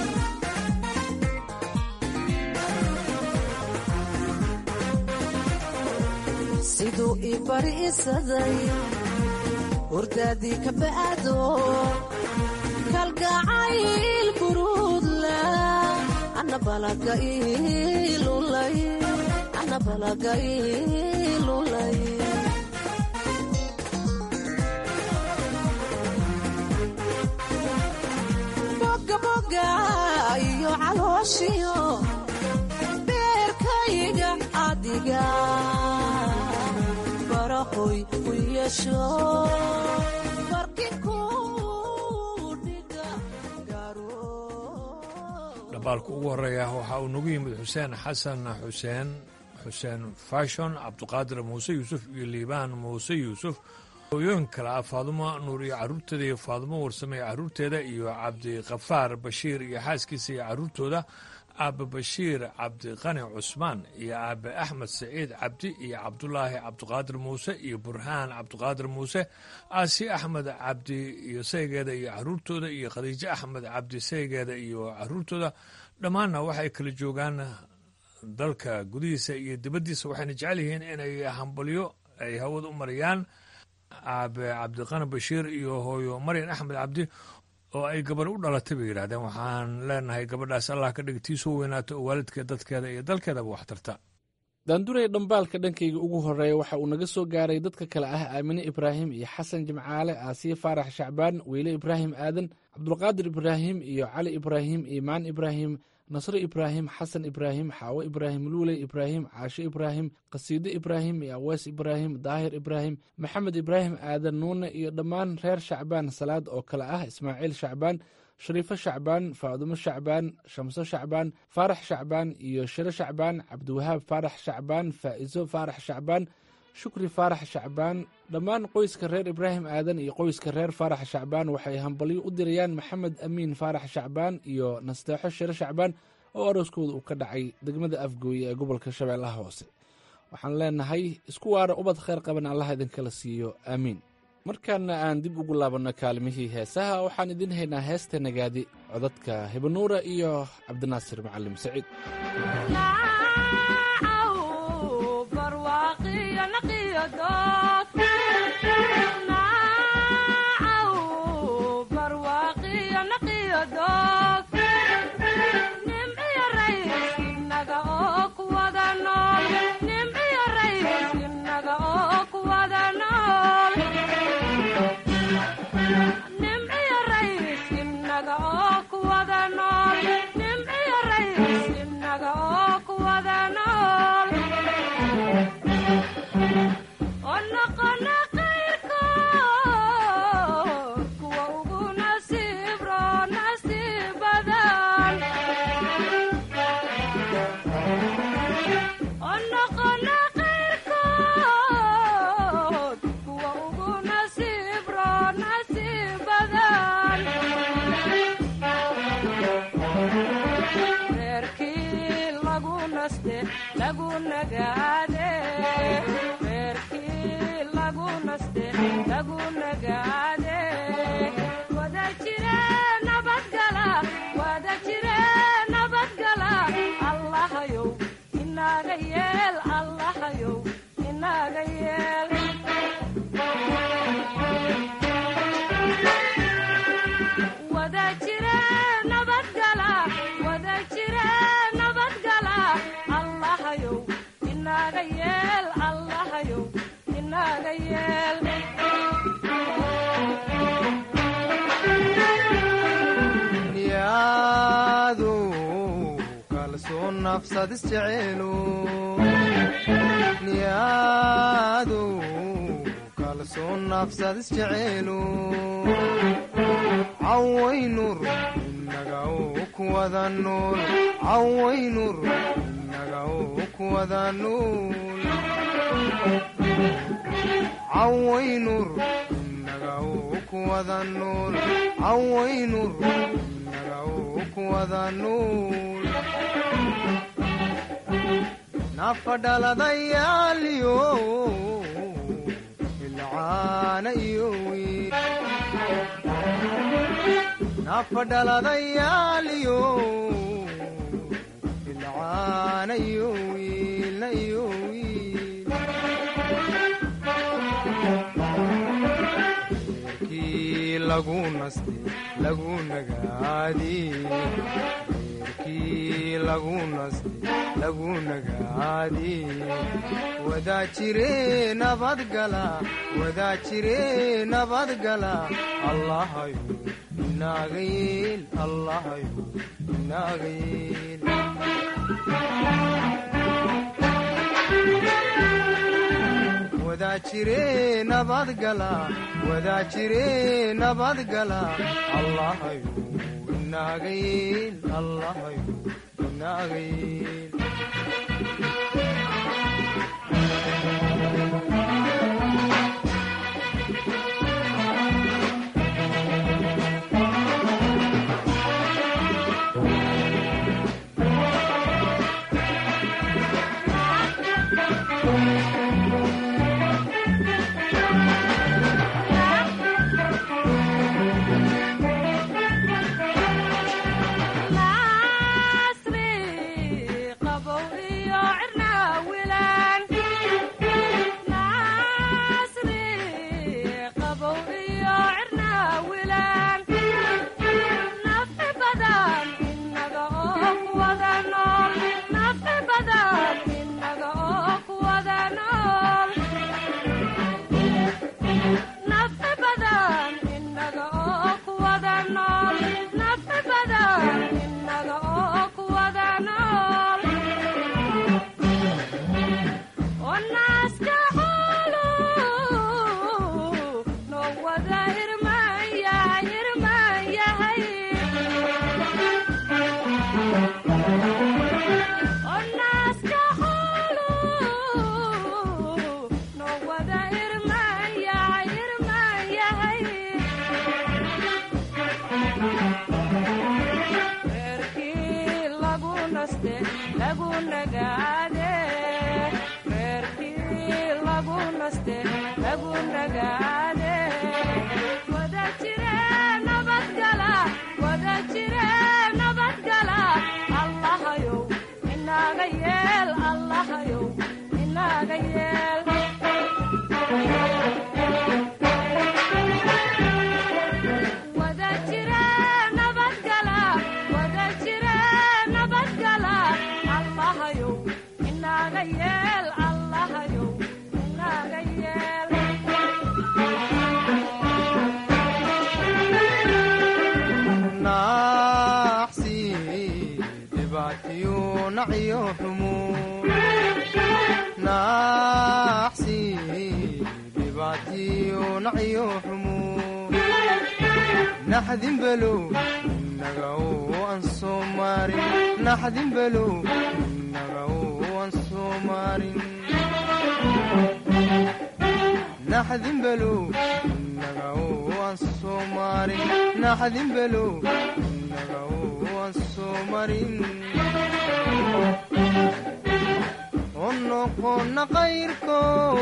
siduu ii bariisaday hurdaadii ka bacdo kalgacayl buruudla ana balaga ilulay ana balaga ilulay boga boga iyo calooshiyo beerkayga adiga barahoy u yeesho baalka ugu horeeya waxa uu nagu yimid xuseen xasan xuseen xuseen fashon cabduqaadir muuse yuusuf iyo liibaan muuse yuusuf hooyooyin kale ah faadumo nuur iyo carruurteeda iyo faadumo warsame iyo carruurteeda iyo cabdikafaar bashiir iyo xaaskiisa iyo carruurtooda aabe bashiir cabdiqani cusmaan iyo aabe axmed saciid cabdi iyo cabdulaahi cabduqaadir muuse iyo burhaan cabduqaadir muuse aasi axmed cabdi iyo saygeeda iyo carruurtooda iyo khadiijo axmed cabdi saygeeda iyo carruurtooda dhammaanna waxay kala joogaan dalka gudihiisa iyo dibaddiisa waxayna jecel yihiin inay hambalyo ay hawada u mariyaan aabe cabdiqani bashiir iyo hooyo maryan axmed cabdi oo ay gabar u dhalatay bay yidhahdeen waxaan leenahay gabadhaas allah ka dhig tii soo weynaato oo waalidkeed dadkeeda iyo dalkeedaba wax tarta daanduray dhambaalka dhankayga ugu horeeya waxa uu naga soo gaaray dadka kale ah aamine ibraahim iyo xasan jimcaale aasiye faarax shacbaan weyle ibraahim aadan cabdulqaadir ibraahim iyo cali ibraahim iimaan ibraahim nasre ibraahim, xasan ibraahim, xaawo ibraahim, luuley ibraahim, caasho ibraahim, qasiide ibraahim iyo awees ibraahim, daahir ibraahim, maxamed ibraahim aadan nuune iyo dhammaan reer shacbaan salaad oo kale ah ismaaciil shacbaan, shariifo shacbaan, faadumo shacbaan, shamso shacbaan, faarax shacbaan iyo shiro shacbaan, cabdiwahaab faarax shacbaan, faa'iso faarax shacbaan, shukri faarax shacbaan. dhammaan qoyska reer ibraahim aadan iyo qoyska reer faarax shacbaan waxay hambalyo u dirayaan maxamed amiin faarax shacbaan iyo nasteexo shiro shacbaan oo arooskooda uu ka dhacay degmada afgooye ee gobolka shabeellaha hoose. waxaan leenahay isku waara ubad khayr qaban allah idinkala siiyo aamiin. markaana aan dib ugu laabanno kaalimihii heesaha waxaan idin haynaa heesta nagaadi codadka hibanuura iyo cabdinaasir macalim saciid. niyaadu kalsoon nafsad isjeceelu cawaynur inaga u kuwada nool cawaynur inaga u kuwada nool cawaynur inaga u kuwada nool cawaynur inaga u kuwada nool nafadhaladayaaliyo ilcaana iyo wiil nafadhaladayaaliyo ilcaana iyo wiilna iyo wiil eerkii lagu naste lagu nagaadi lagu naste lagu nagaadi wadaa jire nabadgala wadaa jire nabadgala allahayo inaga yeel allahayo inaga yeel wadaa jire nabadgala wadaa jire nabadgala allahayo inaga yeel allahayo inaga yeel Nasri qabow iyo cirna wilaan naxdin below naga aan soo marin naxdin below naga aan soo marin naxdin below naga aan soo marin naxdin below naga aan soo marin onoqona qayrko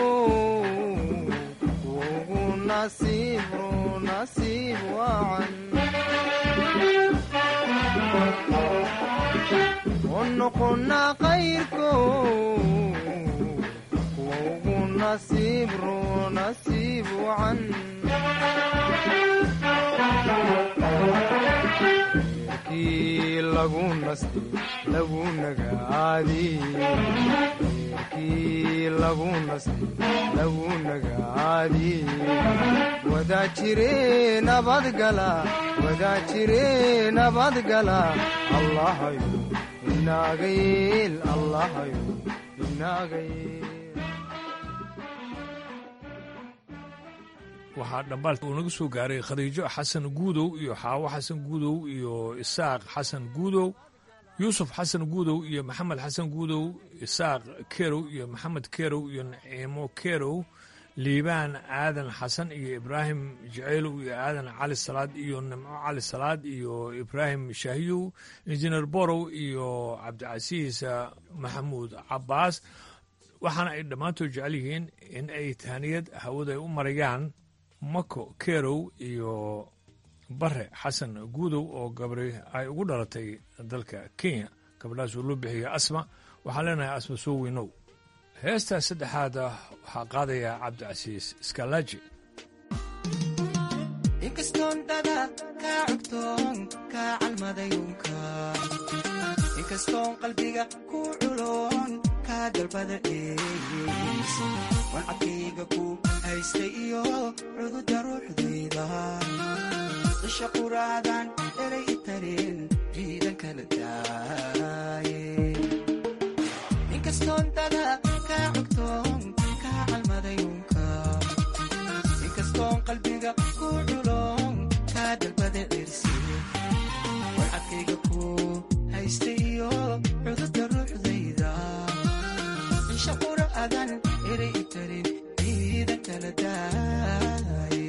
ugu nasiibro nasiib wacan onoqona qayrko ugu nasiibro nasiib wacan kii lagu nasti lagu nagaadi kii lagu nasti lagu nagaadi wadaa jire nabadgala wadaa jire nabadgala allahayo inaagayeel allahayo inaagayeel waxaa dhambaalka uu naga soo gaaray khadiijo xasan guudow iyo xaawo xasan guudow iyo isaaq xasan guudow yuusuf xasan guudow iyo maxamed xasan guudow isaaq kerow iyo maxamed kerow iyo naciimo kerow liibaan aadan xasan iyo ibraahim jaceylow iyo aadan cali salaad iyo nimco cali salaad iyo ibraahim shaahiyow injineer borow iyo cabdicasiis maxamuud cabaas waxaana ay dhammaantood jecel yihiin in ay tahaniyad hawada ay u marayaan mako kerow iyo bare xasan guudow oo gabri ay ugu dhalatay dalka kenya gabadhaas uu loo bixiyey asma waxaan leenahay asma soo weynow heestaa saddexaada waxaa qaadaya cabdicasiis iskalaji inkastoon dada kaa cogtoon kaa calmadayunka inkastoon qalbiga ku culoon kaa dalbada dheeys wancadkayga ku haystay iyo cududa ruuxdayda isha quraadan eray i tareen jiidan kala daaye inkastoon dada kaa cogtoon kaa calmadayunka inkastoon qalbiga ku culoon kaa dalbada dhersi wancadkayga ku haystay iyo cududa ruuxdayda isha quraadan eray i tareen jiidan kala daaye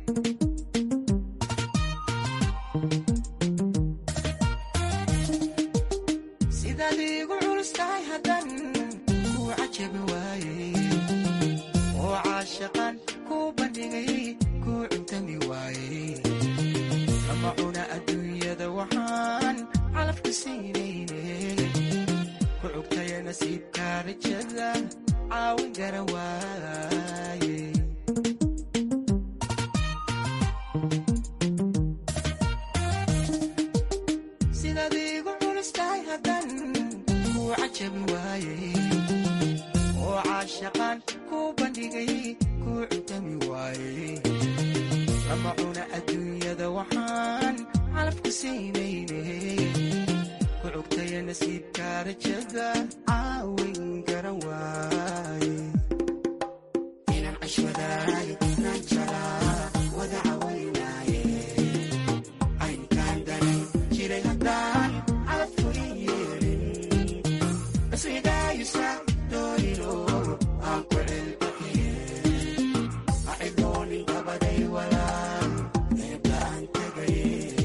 sidaad igu culustahay haddan ku cajabi waaye oo caashaqan ku bandhigay ku cuntami waaye kama cuna adduunyada waxaan calafka siinayne ku cugtaya nasiibka rajada caawin garan waaye sidaad igu culustahay haddan ku cajabi waaye oo caashaqan ku bandhigay ku cuntami waaye kama cuna adduunyada waxaan calafka siinayne ku cugtaya nasiibka rajada caawin garan waaye inaan cashwadaay inaan jalaa wada cawaynaaye aynkaan daray jiray haddaan calafku i yeelin iswidaayusa doorilo aan ku celbaxiye acidoonin gabaday walaal eebla aan tegaye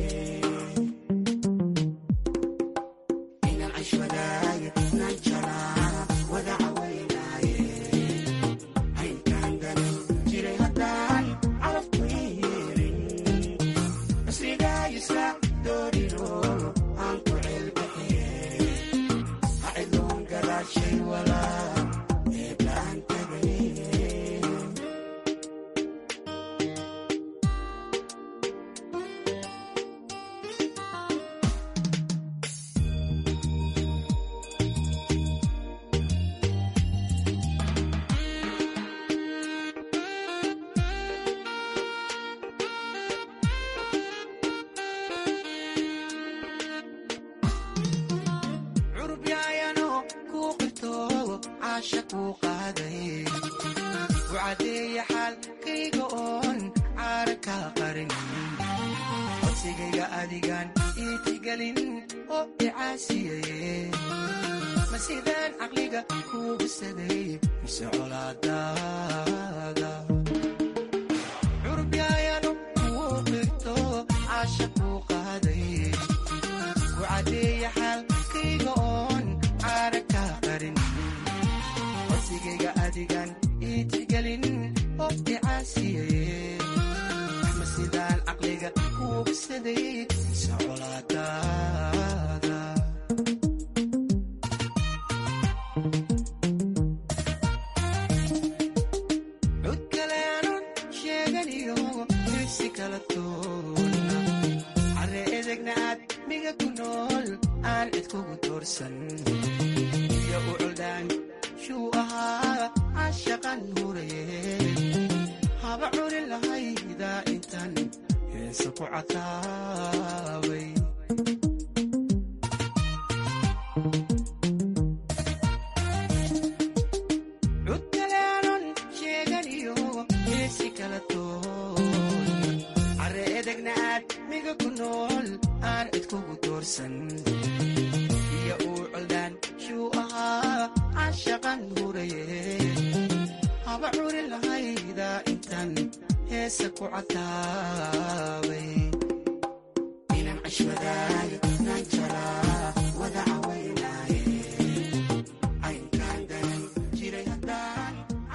inaan cashwadaay inaan jalaa wada cawaynaaye aynkaan daray jiray haddaan calafku i yeelin iswidaayusa doorilo aan ku celbaxiye acidoon gadaashay walaal eebla aan tegaye curub yaayano ku qirto caasha ku qaaday u cadeeya xaalkayga oon caara kaa qarin adigaan iitigelin oo icaasiyaye ma sidaan caqliga kuugu saday mise colaadaada curubyaayano kuu qirto caashaquu qaaday ku caddeeya xaalkayga oon caara kaa qarin codsigayga adigaan iitigelin oo icaasiyaye ma sidaan caqliga kuugu saday mise colaadaada cud kale aanon sheeganiyo dirsi kala toon carre edegna aad miga ku nool aan cid kugu doorsan iyo u culdaan shuu ahaa caashaqan huraye haba curin lahaydaa intan heesa ku cataabay cud kale aanon sheeganiyo heesi kala toon carre edegna aad miga ku nool aan cid kugu doorsan iyo uu culdaan shuu ahaa caashaqan huraye haba curin lahaydaa intan heesa ku cataabay inan cishwadaayo nan jaraa wada cawaynaaye caynkaan daran jiray haddaan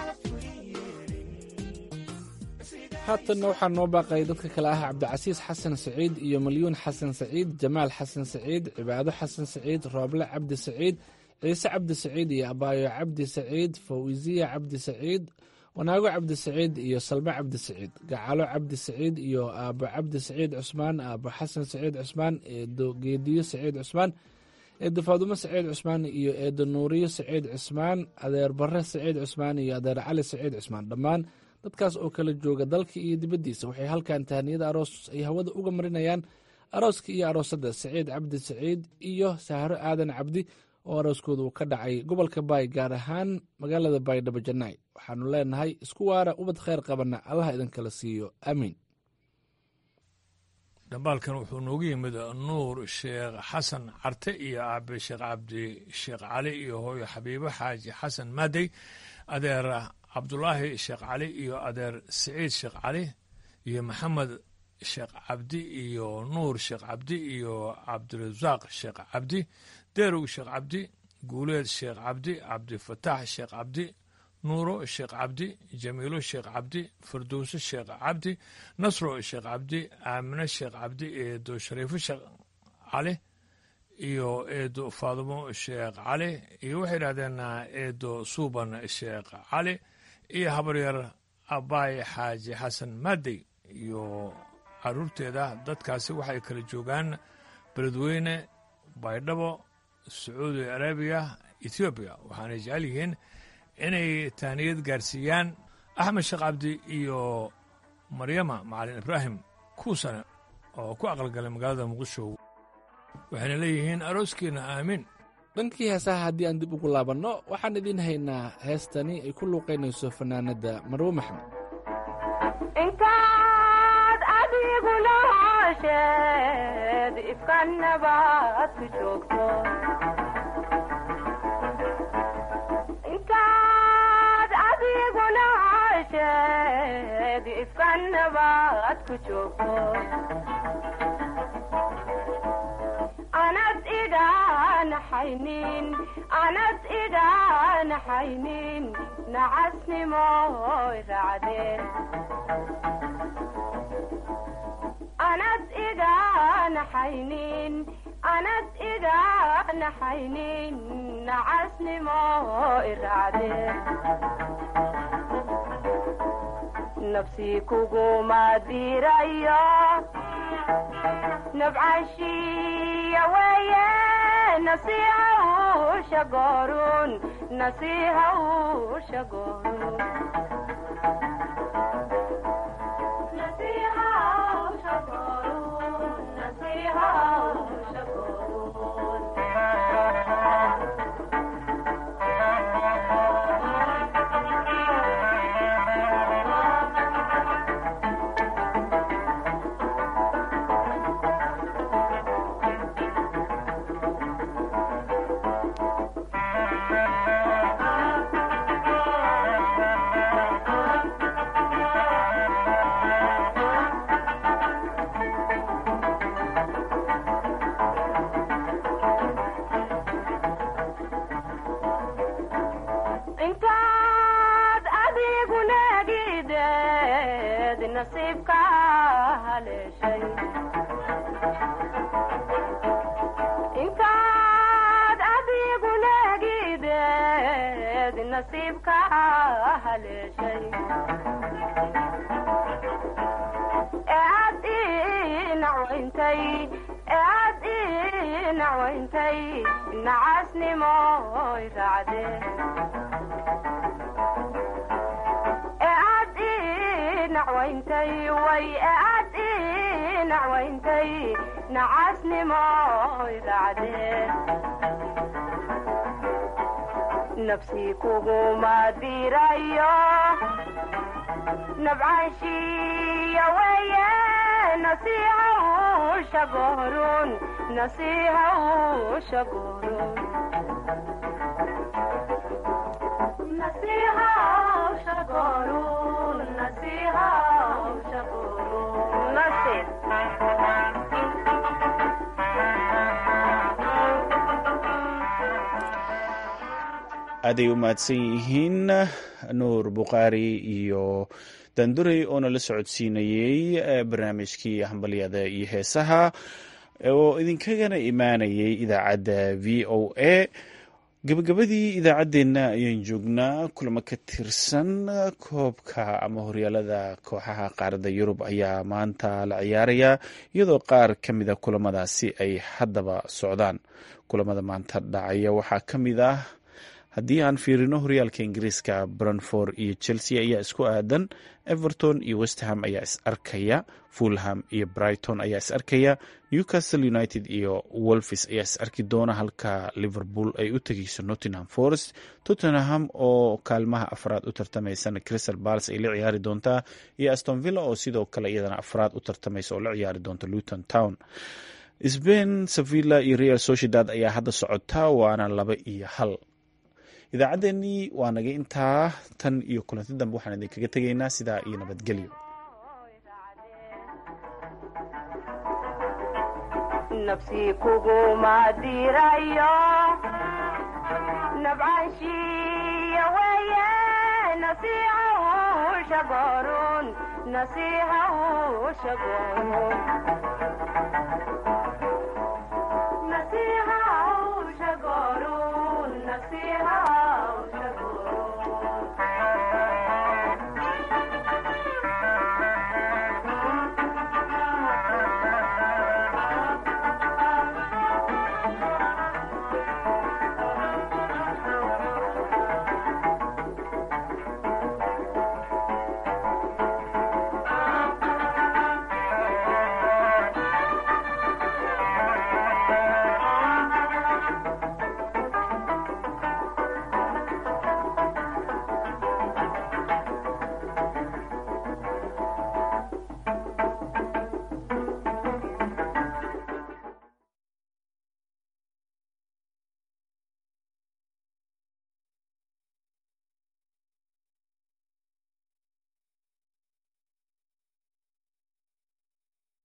haatanna waxaa noo baaqay dadka kale ah cabdicasiis xasan saciid iyo malyuun xasan saciid jamaal xasan saciid cibaado xasan saciid rooble cabdi saciid ciise cabdi saciid iyo abaayo cabdi saciid fawisiya cabdi saciid wanaago cabdi saciid iyo salme cabdi saciid gacalo cabdi saciid iyo aabo cabdi saciid cusmaan aabo xasan saciid cusmaan eedo geediyo saciid cusmaan eedo faadumo saciid cusmaan iyo eedo nuuriyo saciid cusmaan adeer bare saciid cusmaan iyo adeer cali saciid cusmaan dhammaan dadkaas oo kala jooga dalka iyo dibaddiisa waxay halkan tahaniyada aroos ay hawada uga marinayaan arooska iyo aroosadda saciid cabdi saciid iyo sahro aadan cabdi oo arooskooda uu ka dhacay gobolka baay gaar ahaan magaalada baydhabo jannaay waxaanu leenahay isku waara ubad khayr qabanna allaha idinkala siiyo aamiin dhambaalkan wuxuu noogu yimid nuur sheekh xasan carte iyo aabe sheekh cabdi sheekh cali iyo hooyo xabiibo xaaji xasan maadey adeer cabdulaahi sheekh cali iyo adeer siciid sheekh cali iyo maxamed sheekh cabdi iyo nuur sheekh cabdi iyo cabdirasaaq sheekh cabdi deerow sheekh cabdi guuleed sheekh cabdi cabdifataax sheekh cabdi nuuro sheekh cabdi jamiilo sheekh cabdi firdowse sheekh cabdi nasro sheekh cabdi aamine sheekh cabdi eedo shariifo sheekh cali iyo eedo faadumo sheekh cali iyo waxay yidhahdeen eedo suuban sheekh cali iyo habaryar abaay xaaji xasan maadey iyo caruurteeda dadkaasi waxay kala joogaan beledweyne baydhabo sacuudi arabiya ethoobiya waxaanay jecel yihiin inay tahniyad gaarsiiyaan axmed sheekh cabdi iyo maryama macalin ibraahim kuusane oo ku aqalgalay magaalada muqdisho waxayna leeyihiin arooskiina aamiin dhankii heesaha haddii aan dib ugu laabanno waxaan idiin haynaa heestani ay ku luuqaynayso fanaanadda marwo maxmed intaad adigu lahaasheed ifkanabaad ku joogto intaad adigu lahaasheed ifkanabaad ku joogto anad idhaanaxaynin anad idhaanaxaynin nacasnimoy raacdeen anad idhaanaxaynin anad idhaanaxaynin nacasnimoy raacdeen nafsii kuguma dirayo nabcashiya weeye nasiihawsha goorun nasiihawsha goorun nasiihawsha goorun nasiihawsha goorun haleeshay intaad adigu leegideed nasiibka haleeshay ee aad ii nacwayntay ee aad ii nacwayntay nacasnimoy raacde ee aad ii nacwayntay way ee aad ii nacwayntay nacasnimoy raacde nafsii kuguma dirayo nabcanshiya weeye nasiiha u shagorun nasiiha u shagorun nasiiha u shagorun nasiiha u shagorun nasiih aaday u mahadsan yihiin nuur bukhaari iyo daanduray oo nala socodsiinayey barnaamijkii hambalyada iyo heesaha oo idinkagana imaanayay idaacadda v o a gabagabadii idaacaddeenna ayaan joognaa kulamo ka tirsan koobka ama horyaalada kooxaha qaaradda yurub ayaa maanta la ciyaaraya iyadoo qaar ka mida kulamadaasi ay haddaba socdaan kulamada maanta dhacaya waxaa ka mid ah haddii aan fiirino horyaalka ingiriiska brentford iyo chelsea ayaa isku aadan everton iyo westham ayaa is arkaya fulham iyo brighton ayaa is arkaya newcastle united iyo wolves ayaa is arki doona halka liverpool ay u tegeyso nottingham forest tottenham oo kaalmaha afraad u tartamaysan crystal palace ay la ciyaari doontaa iyo aston villa oo sidoo kale iyadana afraad u tartamaysa oo la ciyaari doonta luton town spain sevilla iyo real sociedad ayaa hadda socota waana laba iyo hal idaacaddeenii waa naga intaa tan iyo kulanti dambe waxaan idinkaga tegaynaa sidaa iyo nabadgelyo nafsii kuguma dirayo nabcanshiya weeye nasiiha u shagorun nasiiha u shagorun